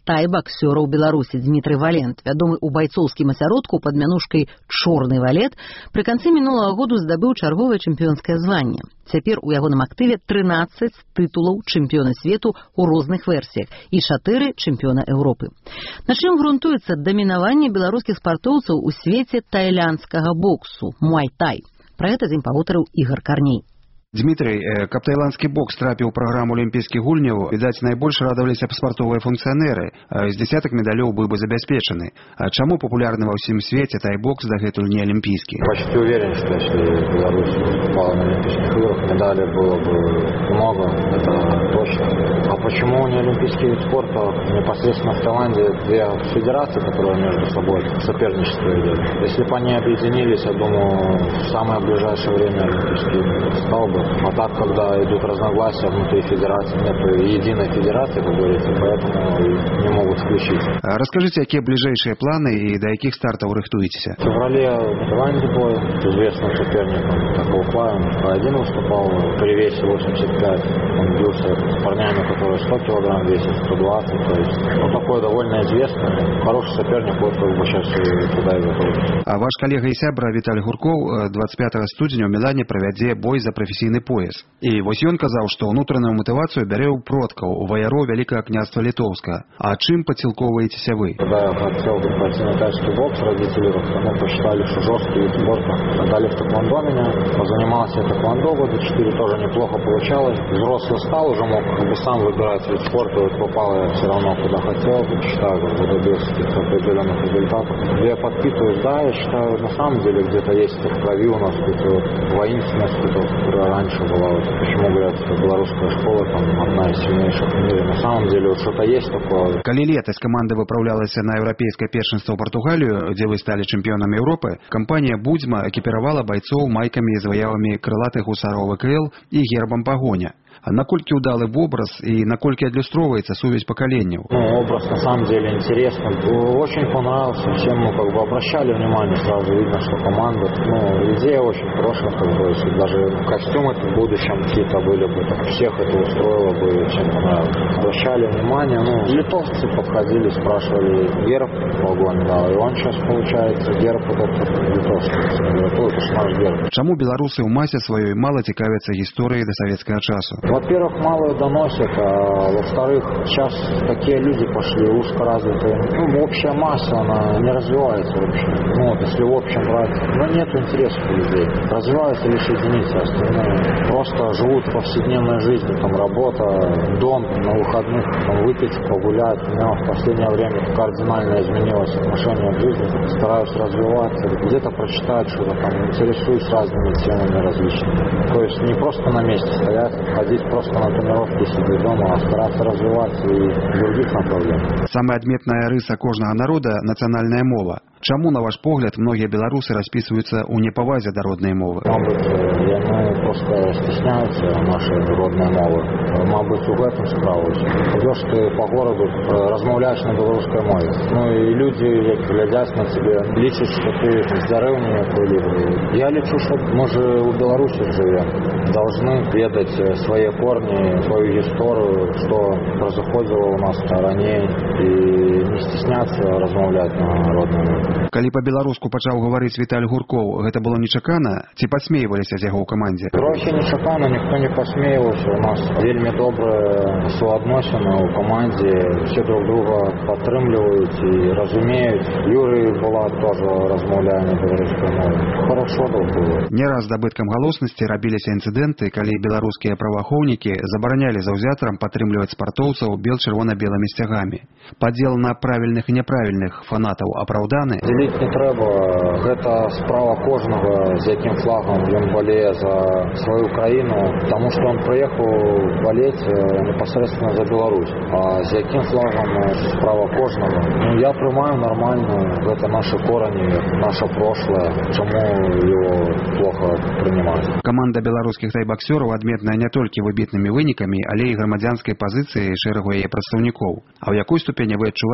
тай-баксёраў Беларусі Дмітрый Валент, вядомы ў байцоўскім асяродку пад мянушкай «Чорны валет», пры канцы мінулага году здабыў чарговае чэмпіёнскае званне. Цяпер у ягоным актыве трынаццаць тытулаў чэмпіёна свету ў розных версіях і чатыры чэмпіёна Еўропы. На чым грунтуецца дамінаванне беларускіх спартоўцаў у свеце тайландскага боксу – муай-тай? Пра гэта з ім пагутарыў Ігар Карней. Дмитрий, каб тайландскі бокс трапіў у праграму алімпійскіх гульняў, відаць, найбольш радаваліся б спартовыя функцыянеры. З дзясятак медалёў быў бы забяспечаны. А чаму папулярны ва ўсім свеце тай-бокс дагэтуль не алімпійскі? Почти уверен, что если Беларусь попала на Олимпийских играх, медалей было бы много, это точно. А почему не олимпийский вид спорта? Непосредственно в Таиланде две федерации, которые между собой соперничество идут. Если бы они объединились, я думаю, в самое ближайшее время олимпийский стал бы. А так, когда идут разногласия внутри федерации, нет единой федерации, как говорится, поэтому не могут включить. А расскажите, какие ближайшие планы и до каких стартов рыхтуетесь? В феврале в Таиланде бой с известным соперником, такого Клаем, один выступал при весе восемьдесят пять, он бился с парнями, которые сто килограмм весят, сто двадцать, то есть ну, такой довольно известный, хороший соперник, вот как бы сейчас туда и готовится. А ваш коллега и сябра Виталий Гурков двадцать пятого студзеня ў Мілане правядзе бой за прафесійны пояс. І вось ён казаў, што ўнутраную матывацыю бярэ ў продкаў, у ваяроў Вялікага княства Літоўска. А чым подсилковываетесь вы? Когда я хотел пойти на тайский бокс, родители ну, посчитали, что жесткий вид спорта. Отдали в тэквондо меня, позанимался я тэквондо года четыре, тоже неплохо получалось. Взрослый стал, уже мог как бы сам выбирать вид спорта, вот попал я все равно куда хотел, считаю, как бы добился каких-то определенных результатов. Я подпитываюсь, да, я считаю, на самом деле где-то есть в крови у нас где-то вот воинственность, которая раньше была. Вот почему говорят, что белорусская школа там одна из сильнейших в мире. На самом деле вот что-то есть такое. Калі летась команда выправлялася на еўрапейскае першынство ў Партугалію, дзе вы сталі чэмпіёнам Еўропы, кампанія «Будзьма» экіпіравала байцоў майкамі з выявамі крылатых гусараў ВКЛ і гербам пагоня. А наколькі удалы образ и наколькі адлюстроўваецца сувязь поколений? Ну, образ на самом деле интересный. Очень понравился. Всем мы как бы обращали внимание, сразу видно, что команда. Ну, идея очень хорошая, как бы, если даже костюмы в будущем какие-то были бы, так всех это устроило бы, всем понравилось. Обращали внимание, ну, литовцы подходили, спрашивали герб погони, да, и он сейчас получается герб этот литовский. Это ж наш герб. Чаму беларусы ў масе сваёй мала цікавяцца гісторыяй да савецкага часу? Во-первых, мало доносят, а во-вторых, сейчас такие люди пошли узкоразвитые. Ну, общая масса, она не развивается вообще. Ну, вот, если в общем брать, ну, нет интереса у людей. Развиваются лишь единицы, остальные просто живут повседневной жизнью, там, работа, дом, на выходных, там, выпить, погулять. У меня в последнее время кардинально изменилось отношение к жизни. Стараюсь развиваться, где-то прочитать что-то, там, интересуюсь разными темами различными. То есть не просто на месте стоять, ходить просто на тренировки, сидеть дома, а стараться развиваться и в других направлениях. Самая адметная рыса кожнага народа – нацыянальная мова. Чаму, на ваш погляд, многие белорусы расписываются у непавазе до родной мовы? Мабуть, яны просто стесняются нашей родной мовы. Мабуть, у гэтым справа. Идешь ты по городу, размаўляешь на белорусской мове. Ну и люди, як глядят на тебя, лічат, что ты с деревни какой-либо. Я лечу, что мы же у Беларуси живем. Должны ведать свои корни, свою историю, что происходило у нас ранее, и не стесняться размаўлять на родной мове. Калі па-беларуску пачаў гаварыць Віталь Гурков, гэта было нечакана? Ці падсмейваліся з яго ў камандзе? Трохі нечакана, ніхто не посмеивался. У нас вельмі добрые суадносіны ў камандзе. Все друг друга падтрымліваюць і разумеюць. Юрий была тоже размаўляе на беларускай мове. Хорошо было. Не раз здабыткам галоснасці рабіліся інцыдэнты, калі беларускія праваахоўнікі забаранялі заўзятарам падтрымліваць спартоўцаў бел-чырвона-белымі сцягамі. Падзел на правільных і няправільных фанатаў апраўданы? Делить не трэба. Гэта справа кожнага, з якім флагом ён балее за свою краіну, потому что он прыехаў балець непосредственно за Беларусь. А з якім флагом справа кожнага. Ну, я прымаю нормально. Гэта наши корани, наше прошлое. Чаму его плохо принимать? Команда беларускіх тайбаксёраў адметная не толькі выбітнымі вынікамі, але і грамадзянскай пазіцыяй шэрагу яе прадстаўнікоў. А ў якой ступені вы адчуваеце дзяржаву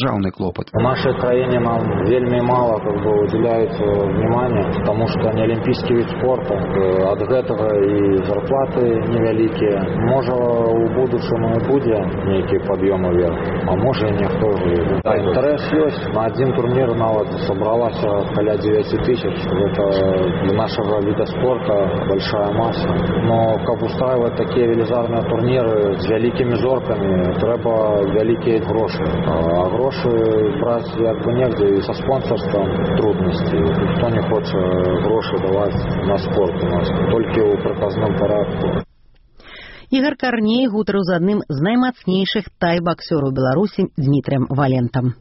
дзяржаўны клопат. В нашей краіне нам вельмі мало как бы уделяют внимание, потому что не олимпийский вид спорта. От гэтага и зарплаты невялікія. Можа, у будучым і будзе нейкі пад'ём уверх, а можа і ніхто ўжо. Да, інтарэс ёсць. На адзін турнір нават сабралася каля девять тысяч. Это для нашего вида спорта большая масса. Но каб устраивать такие велизарные турниры с вялікімі зорками, трэба вялікія грошы. А грошы браць як бы негде, и со спонсорством трудности. Никто не хочет гроши давать на спорт у нас, только у приказном порядку. Ігор Карней гутарыў з адным з наймацнейшых тай-баксёраў Беларусі Дмітрыем Валентам.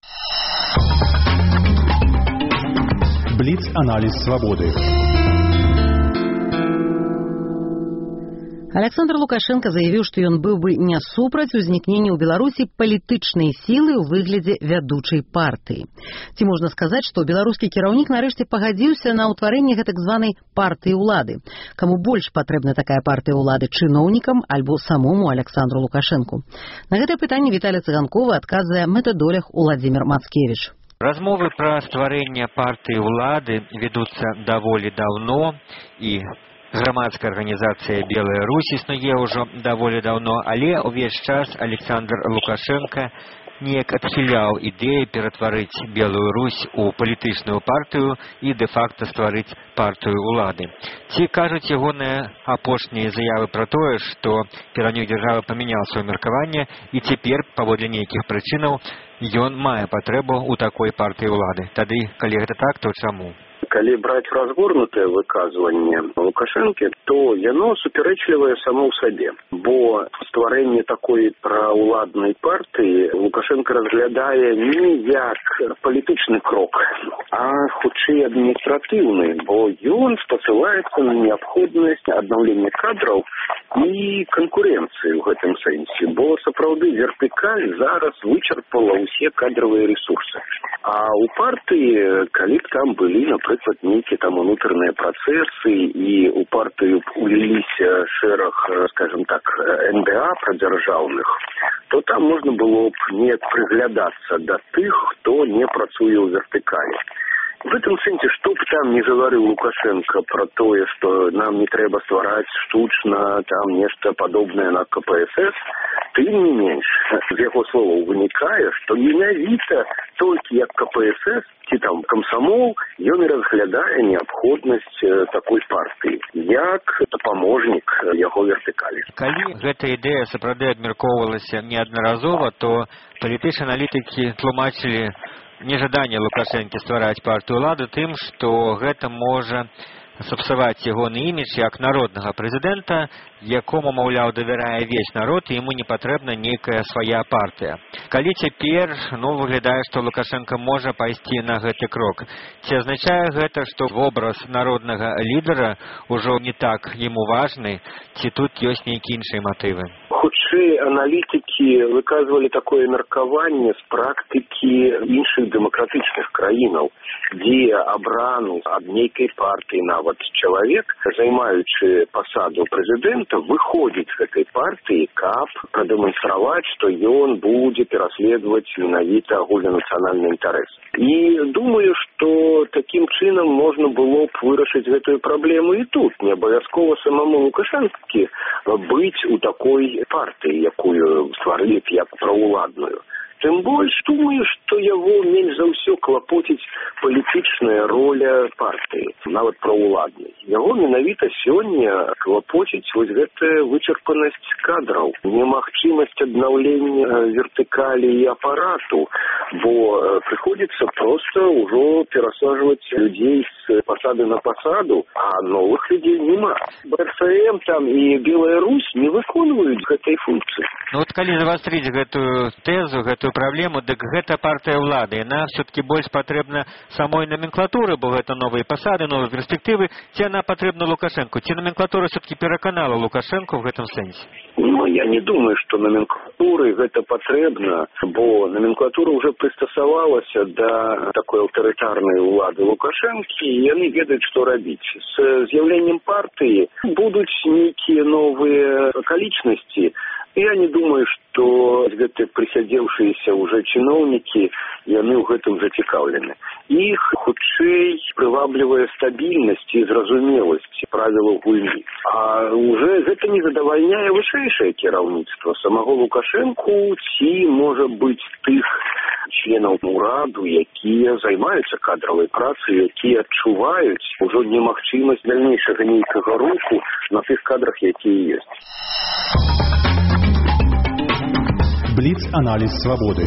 Бліц-аналіз свабоды. Александр Лукашенко заявіў, што ён быў бы не супраць узнікнення ў Беларусі палітычнай сілы ў выглядзе вядучай партыі. Ці можна сказаць, што беларускі кіраўнік нарэшце пагадзіўся на ўтварэнне гэтак званай партыі ўлады. Каму больш патрэбна такая партыя ўлады, чыноўнікам альбо самому Александру Лукашенку? На гэтае пытанне Віталій Цыганкова адказвае мэтадолог Уладзімір Мацкевіч. Размовы пра стварэнне партыі ўлады вядуцца даволі даўно, і грамадская арганізацыя «Белая Русь» існуе ўжо даволі даўно, але ўвесь час Александр Лукашенко неяк адхіляў ідэю ператварыць Белую Русь у палітычную партыю і дэ-факта стварыць партыю ўлады. Ці кажуць ягоныя апошнія заявы пра тое, што кіраўнік дзяржавы памяняў сваё меркаванне і цяпер, паводле нейкіх прычынаў, ён мае патрэбу ў такой партыі ўлады. Тады, калі гэта так, то чаму? Калі браць разгорнутае выказванне Лукашэнкі, то яно супярэчлівае само ў сабе. Бо стварэнне такой праўладнай партыі Лукашенко разглядае не як палітычны крок, а хутчэй адміністратыўны, бо ён спасылаецца на неабходнасць аднаўлення кадраў і канкурэнцыі ў гэтым сэнсе. Бо сапраўды вертыкаль зараз вычарпала ўсе кадравыя ресурсы. А ў партыі, калі б там былі, напрыклад, нейкія там унутраныя працэсы і ў партыю уліліся шэраг, скажем так, эн дэ а прадзяржаўных, то там можна было б неяк прыглядацца да тых, хто не працуе ў вертыкалі. В этом сэнсе, што б там не гаварыў Лукашенко пра тое, што нам не трэба ствараць штучна там нешта падобнае на ка пэ эс эс, тым не менш, з яго словаў вынікае, што менавіта толькі як ка пэ эс эс ці там камсамол ён і разглядае неабходнасць такой партыі, як дапаможнік яго вертыкалі. Калі гэта ідэя сапраўды абмяркоўвалася неаднаразова, то палітычныя аналітыкі тлумачылі нежаданне Лукашэнкі ствараць партыю ўлады тым, што гэта можа сапсаваць ягоны імідж як народнага прэзідэнта, якому, маўляў, давярае весь народ, і яму не патрэбна нейкая свая партыя. Калі цяпер, ну, выглядае, што Лукашенко можа пайсці на гэты крок, ці азначае гэта, што вобраз народнага лідара ўжо не так яму важны, ці тут ёсць нейкія іншыя матывы? Хутчэй аналітыкі выказвалі такое меркаванне з практыкі іншых дэмакратычных краінаў, дзе абраны ад нейкай партыі нават чалавек, займаючы пасаду прэзідэнта, выходзіць з гэтай партыі, каб прадэманстраваць, што ён будзе пераследаваць менавіта агульнанацыянальны інтарэс. І думаю, што такім чынам можна было б вырашыць гэтую праблему і тут. Не абавязкова самому Лукашэнкі быць у такой партыі, якую стварылі б як праўладную. Тым больш, думаю, што яго менш за ўсё клапоціць палітычная роля партыі, нават праўладнай. Яго менавіта сёння клапоціць вось гэтая вычарпанасць кадраў, немагчымасць аднаўлення вертыкалі і апарату, бо прыходзіцца проста ўжо перасаджваць людзей з пасады на пасаду, а новых людзей няма. бэ эр цэ эм там і Белая Русь не выконваюць гэтай функцыі. Ну вот калі завастрыць гэтую тэзу, гэтую праблему, дык гэта партыя ўлады. Яна все-таки больш патрэбна самой номенклатуры, бо гэта новыя пасады, новыя перспектывы, ці яна патрэбна Лукашенку? Ці номенклатура все-таки пераканала Лукашенку в гэтым сэнсе? Ну, я не думаю, што номенклатуры гэта патрэбна, бо номенклатура ўжо прыстасавалася да такой аўтарытарнай улады Лукашэнкі, і яны ведаюць, што рабіць. З з'яўленнем партыі будуць нейкія новыя акалічнасці, Я не думаю, што гэтыя прысядзеўшыеся ўжо чыноўнікі, яны ў гэтым зацікаўлены. Іх, хутчэй, прываблівае стабільнасць і зразумеласць правілаў гульні. А уже гэта не задавальняе вышэйшае кіраўніцтва самого Лукашэнку ці, можа быць, тых членаў ураду, якія займаюцца кадравай працай, якія адчуваюць ужо немагчымасць дальнейшага нейкага руху на тых кадрах, якія ёсць. Бліц-аналіз свабоды.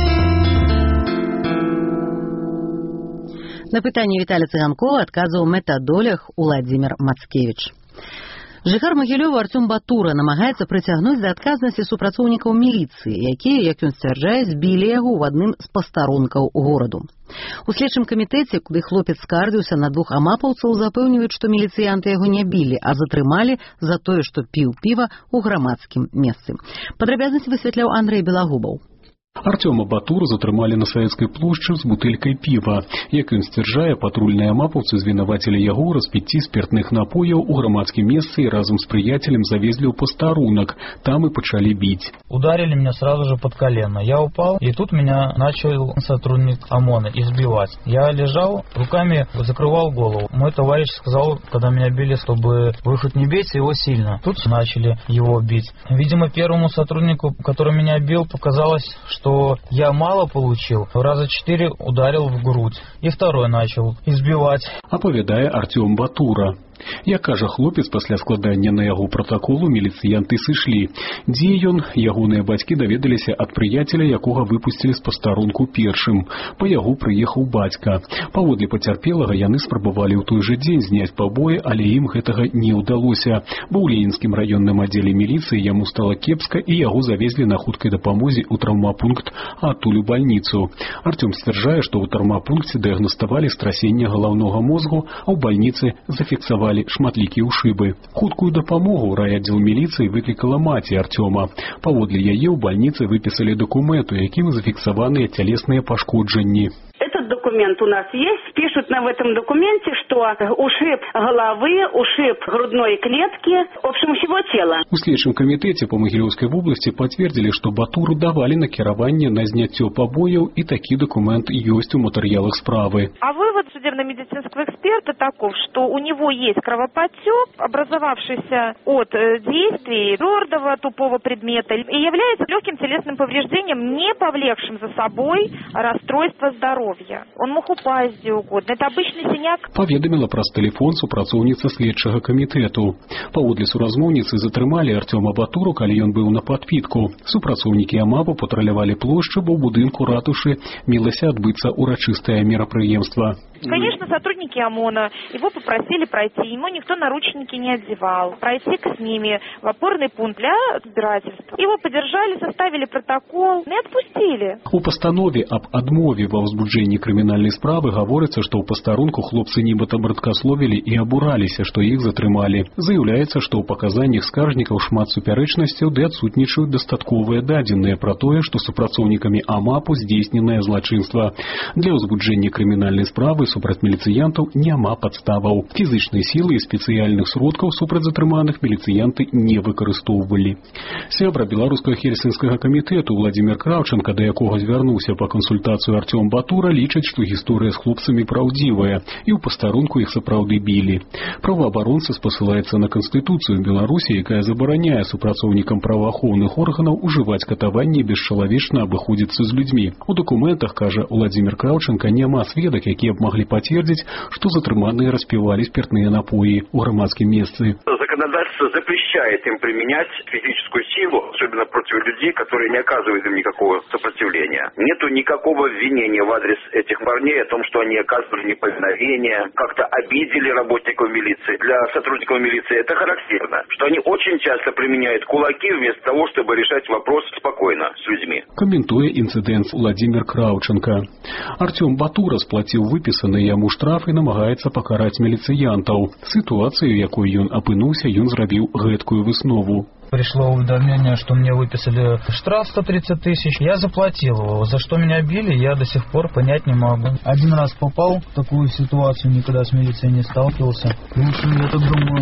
На пытанне Віталя Цыганкова адказаў метадолог Уладзімір Мацкевіч. Жыхар Магілёва Артём Батура намагаецца прыцягнуць да адказнасці супрацоўнікаў міліцыі, якія, як ён сцвярджае, збілі яго ў адным з пастарункаў гораду. У следчым камітэце, куды хлопец скардзіўся на двух амапаўцаў, запэўніваюць, што міліцыянты яго не білі, а затрымалі за тое, што піў піва ў грамадскім месцы. Падрабязнасці высвятляў Андрэй Белагубаў. Артема Батуру затрымалі на Савецкай плошчы з бутэлькай піва. Як ён сцвярджае, патрульныя амапаўцы звінавацілі яго ў распіцці спіртных напояў у грамадскім месцы і разам з прыяцелем завезлі ў пастарунак. Там и пачалі бить. Ударили меня сразу же под колено. Я упал, и тут меня начал сотрудник ОМОНа избивать. Я лежал, руками закрывал голову. Мой товарищ сказал, когда меня били, чтобы вы хоть не бейте его сильно. Тут начали его бить. Видимо, первому сотруднику, который меня бил, показалось, что я мало получил. Раза четыре ударил в грудь. И второй начал избивать. Апавядае Артём Батура. Як кажа хлопец, пасля складання на яго пратаколу міліцыянты сышлі. Дзе ён, ягоныя бацькі даведаліся ад прыяцеля, якога выпусцілі з пастарунку першым. Па яго прыехаў бацька. Паводле пацярпелага яны спрабавалі ў той жа дзень зняць пабоі, але ім гэтага не ўдалося. Бо ў Ленінскім раённым аддзеле міліцыі яму стала кепска і яго завезлі на хуткай дапамозе ў траўмапункт, а адтуль у бальніцу. Артём сцвярджае, што ў траўмапункце дыягнаставалі страсенне галаўнога мозгу, а ў бальніцы зафіксавалі шматлікія ушыбы. Хуткую дапамогу райаддзел міліцыі выклікала маці Артёма. Паводле яе ў бальніцы выпісалі дакумент, у якім зафіксаваныя цялесныя пашкоджанні. Этот документ у нас есть. Пишут нам в этом документе, что ушиб головы, ушиб грудной клетки, в общем, всего тела. У следчым камітэце по Магілёўскай вобласці пацвердзілі, што Батуру давалі накіраванне на зняццё пабояў, і такі документ ёсць у матэрыялах справы. А вывод судебно-медицинского эксперта таков, что у него есть кровоподтек, образовавшийся от действий твердого тупого предмета, и является легким телесным повреждением, не повлекшим за собой расстройство здоровья. Он мог упасть где угодно. Это обычный синяк. Паведаміла праз тэлефон супрацоўніца следчага камітэту. Паводле суразмоўніцы затрымалі Артёма Батуру, калі ён быў на падпітку. Супрацоўнікі АМАПа патрулявалі плошчу, бо ў будынку ратушы мелася адбыцца урачыстае мерапрыемства. Конечно, сотрудники ОМОНа его попросили пройти. Ему никто наручники не одевал. Пройти с ними в опорный пункт для разбирательства. Его подержали, составили протокол и отпустили. У пастанове аб адмове ва ўзбуджэнні крымінальнай справы гаворыцца, што ў пастарунку хлопцы нібыта браткасловілі і абураліся, што іх затрымалі. Заяўляецца, што ў паказаннях скаржнікаў шмат супярэчнасцяў, ды адсутнічаюць дастатковыя дадзеныя пра тое, што супрацоўнікамі АМАПу здзейсненае злачынства. Для ўзбуджэння крымінальнай справы супраць міліцыянтаў няма падставаў. Фізычнай сілы і спецыяльных сродкаў супраць затрыманых міліцыянты не выкарыстоўвалі. Сябра беларускага хельсінскага камітэту Владзімір Краўчанка, да якога звярнуўся па кансультацыю Артём Батура, лічыць, што гісторыя з хлопцамі праўдзівая, і ў пастарунку іх сапраўды білі. Праваабаронца спасылаецца на Канстытуцыю Беларусі, якая забараняе супрацоўнікам праваахоўных органаў ужываць катаванні і бесчалавечна абыходзіцца з людзьмі. У дакументах, кажа Владзімір Краўчанка, няма сведак, якія б могли подтвердить, что затрыманные распивали спиртные напои в громадском месте. Законодательство запрещает им применять физическую силу, особенно против людей, которые не оказывают им никакого сопротивления. Нету никакого обвинения в адрес этих парней о том, что они оказывали неповиновение, как-то обидели работников милиции. Для сотрудников милиции это характерно, что они очень часто применяют кулаки вместо того, чтобы решать вопрос спокойно с людьми. Комментуя инцидент Владимир Краўчанка. Артём Батура сплаціў выпісаныя яму штрафы і намагаецца пакараць міліцыянтаў. Сітуацыю, якой ён апынуўся, ён зрабіў гэткую выснову. Пришло уведомление, что мне выписали штраф сто тридцать тысяч. Я заплатил его. За что меня били, я до сих пор понять не могу. Один раз попал в такую ситуацию, никогда с милицией не сталкивался. В общем, я так думаю,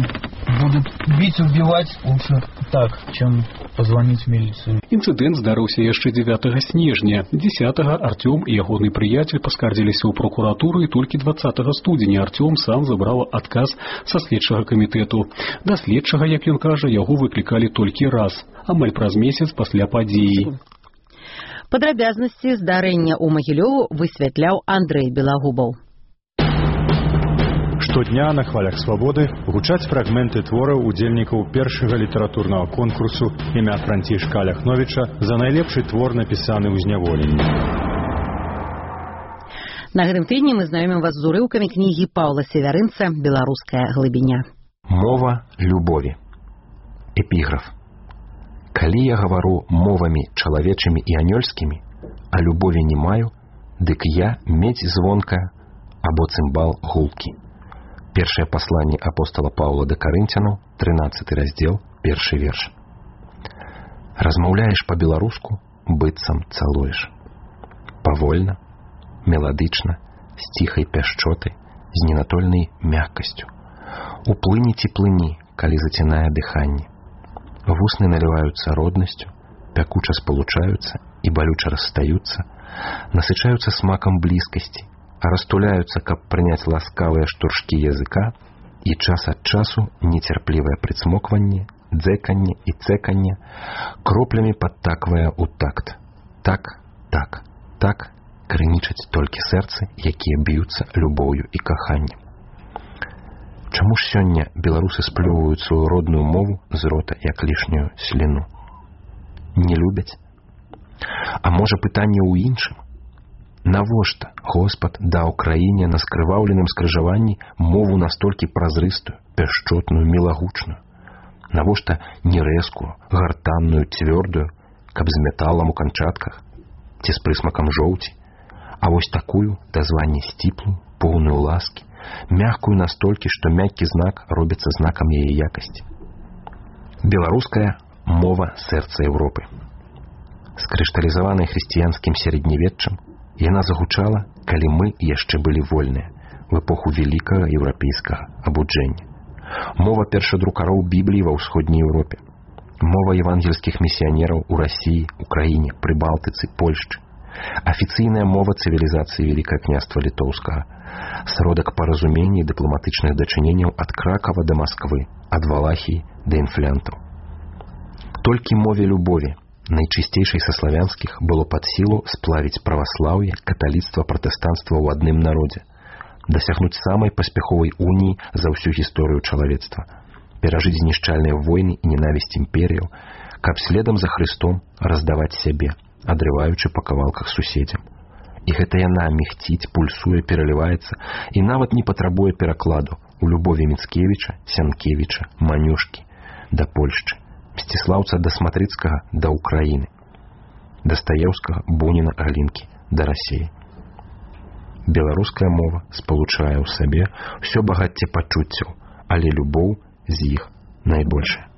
будут бить, убивать, лучше так, чем позвонить в милицию. Інцыдэнт здарыўся яшчэ дзевятага снежня. дзесятага Артём і ягоны прыяцель паскардзіліся ў прокуратуру, і толькі дваццатага студзеня Артём сам забраў адказ са следчага камітэту. Да следчага, як ён кажа, яго выклікалі толькі раз, амаль праз месяц пасля падзеі. Падрабязнасці здарэння ў Магілёву высвятляў Андрэй Белагубаў. Штодня на хвалях свабоды гучаць фрагменты твораў удзельнікаў першага літаратурнага конкурсу імя Францішка Аляхновіча за найлепшы твор, напісаны ў зняволенні. На гэтым тыдні мы знаёмім вас з урыўкамі кнігі Паўла Севярынца «Беларуская глыбіня». Мова любові. Эпіграф. Калі я гавару мовамі чалавечымі і анёльскімі, а любові не маю, дык я медзь звонкая або цымбал гулкі. Першае пасланне апостола Паўла да Карынцянаў, трынаццаты раздзел, першы верш. Размаўляеш па-беларуску, быццам цалуеш. Павольна, меладычна, з ціхай пяшчотай, з ненатольнай мяккасцю. Уплыні ці плыні, калі зацінае дыханне. Вусны наліваюцца роднасцю, пякуча спалучаюцца і балюча расстаюцца, насычаюцца смакам блізкасці, а растуляюцца, каб прыняць ласкавыя штуршкі языка, і час ад часу нецярплівае прыцмокванне, дзэканне і цэканне кроплямі падтаквае ў такт. Так, так, так крынічаць толькі сэрцы, якія б'юцца любоўю і каханнем. Чаму ж сёння беларусы сплёўваюць сваю родную мову з рота, як лішнюю сліну? Не любяць? А можа пытанне ў іншым? Навошта Господ даў краіне на скрываўленым скрыжаванні мову настолькі празрыстую, пяшчотную, мілагучную? Навошта не рэзкую, гартанную, цвёрдую, каб з металам у канчатках, ці з прысмакам жоўці, а вось такую, дазванне сціплую, поўную ласкі, мягкую настолькі, што мяккі знак робіцца знакам яе якасці. Беларуская мова сэрца Еўропы. Скрышталізаваная хрысціянскім сярэднявеччам, яна загучала, калі мы яшчэ былі вольныя, в эпоху вялікага еўрапейскага абуджэння. Мова першадрукароў Бібліі ва ўсходняй Еўропе. Мова евангельскіх місіянераў у Расіі, Украіне, Прыбалтыцы, Польшчы. Афіцыйная мова цывілізацыі Вялікага княства Літоўскага. Сродак паразумення і дыпламатычных дачыненняў ад Кракава да Масквы, ад Валахіі да інфлянтаў. Толькі мове любові, найчысцейшай са славянскіх, было пад сілу сплавіць праваслаўе, каталіцтва, пратэстанцтва ў адным народзе, дасягнуць самай паспяховай уніі за ўсю гісторыю чалавецтва, перажыць знішчальныя войны і ненавісць імперыяў, каб следам за Хрыстом раздаваць сябе, адрываючы па кавалках суседзям. І гэта яна мігціць, пульсуе, пераліваецца і нават не патрабуе перакладу у любові Міцкевіча, Сянкевіча, Манюшкі да Польшчы, Мсціслаўца да Сматрыцкага да Украіны, Дастаеўскага, Буніна, Глінкі да Расіі. Беларуская мова спалучае ў сабе ўсё багацце пачуццяў, але любоў з іх найбольшая.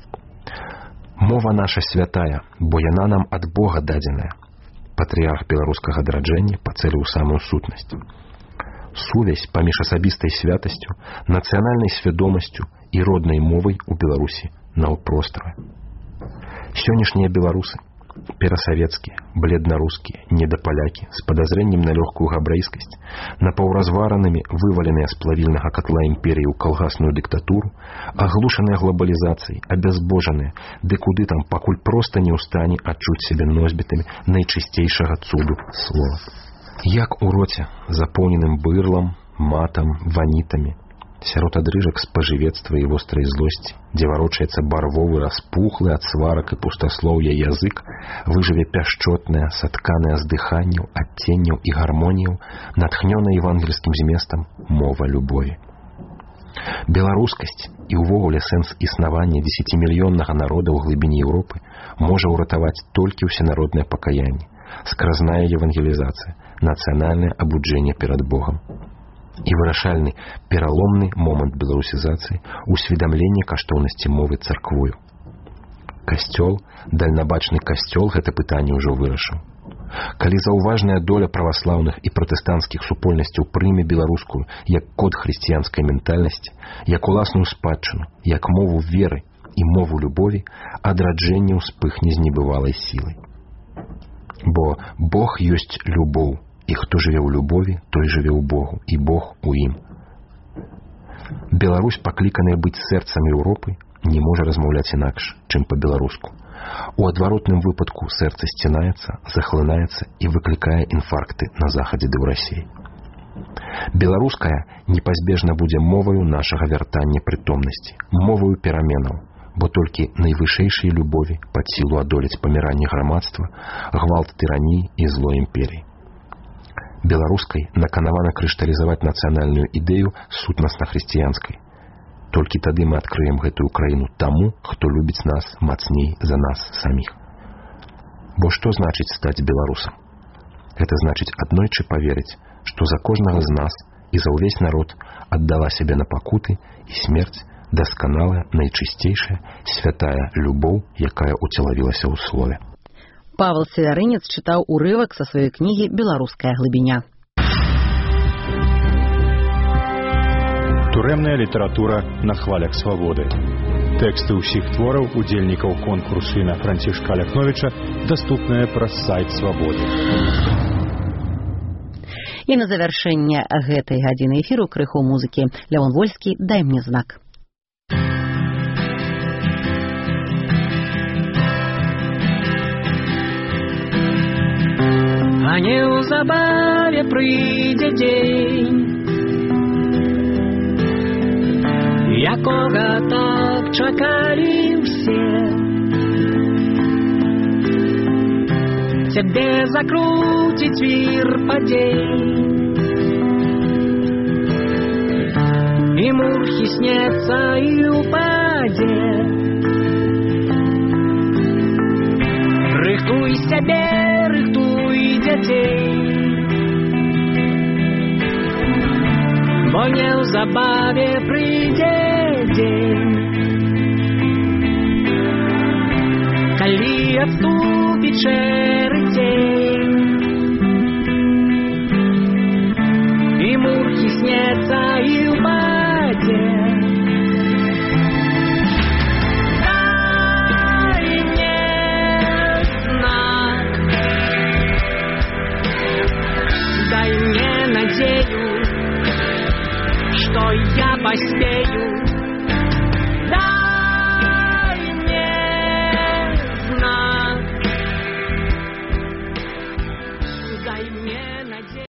Мова наша святая, бо яна нам ад Бога дадзеная. Патрыярх беларускага адраджэння пацэліў самую сутнасць. Сувязь паміж асабістай святасцю, нацыянальнай свядомасцю і роднай мовай у Беларусі наўпроставая. Сённяшнія беларусы, перасавецкія, бледнарускія, недапалякі, з падазрэннем на лёгкую габрэйскасць, напаўразваранымі, вываленыя з плавільнага катла імперыі ў калгасную дыктатуру, аглушаныя глобалізацыяй, абязбожаныя, ды куды там, пакуль проста не ў стане адчуць сябе носьбітамі найчысцейшага цуду слова. Як у роце, запоўненым бырлам, матам, ванітамі, сярод адрыжак спажывецтва і вострай злосці, дзе варочаецца барвовы, распухлы ад сварак і пустаслоўя язык, выжыве пяшчотная, сатканая з дыханняў, адценняў і гармоніяў, натхнёная евангельскім зместам мова любові. Беларускасць і ўвогуле сэнс існавання дзесяцімільённага народа ў глыбіні Еўропы можа ўратаваць толькі ўсенароднае пакаянне, скразная евангелізацыя, нацыянальнае абуджэнне перад Богам. І вырашальны, пераломны момант беларусізацыі — усведамленне каштоўнасці мовы царквою. Касцёл, дальнабачны касцёл гэта пытанне ўжо вырашыў. Калі заўважная доля праваслаўных і пратэстанцкіх супольнасцяў прыме беларускую як код хрысціянскай ментальнасці, як уласную спадчыну, як мову веры і мову любові, адраджэнне ўспыхне з небывалай сілай. Бо Бог ёсць любоў, і хто жыве ў любові, той жыве ў Богу, і Бог у ім. Беларусь, пакліканая быць сэрцам Еўропы, не можа размаўляць інакш, чым па-беларуску. У адваротным выпадку сэрца сцінаецца, захлынаецца і выклікае інфаркты на захадзе ды ў Расіі. Беларуская непазбежна будзе моваю нашага вяртання прытомнасці, моваю пераменаў, бо толькі найвышэйшай любові пад сілу адолець паміранне грамадства, гвалт тыраніі і зло імперіі. Беларускай наканавана крышталізаваць нацыянальную ідэю сутнасна-хрысціянскай. Толькі тады мы адкрыем гэтую краіну таму, хто любіць нас мацней за нас саміх. Бо што значыць стаць беларусам? Гэта значыць аднойчы паверыць, што за кожнага з нас і за ўвесь народ аддала сябе на пакуты і смерць дасканалая, найчысцейшая, святая любоў, якая уцелавілася ў слове. Павел Севярынец чытаў урывак са сваёй кнігі «Беларуская глыбіня». Турэмная літаратура на хвалях свабоды. Тэксты ўсіх твораў удзельнікаў конкурсу імя Францішка Аляхновіча даступныя праз сайт свабоды. І на завяршэнне гэтай гадзіны эфіру крыху музыкі. Лявон Вольскі, «Дай мне знак». А неўзабаве прыйдзе дзень, якога так чакалі ўсе. Цябе закруціць вір падзей, і мухі снецца і ўпадзе. Рыхтуй сябе, рыхтуй дзяцей, бо неўзабаве прыйдзе дзень, калі адступіць шэры цень, і муркі снецца і ўпадзе. Дай мне надею, что я поспею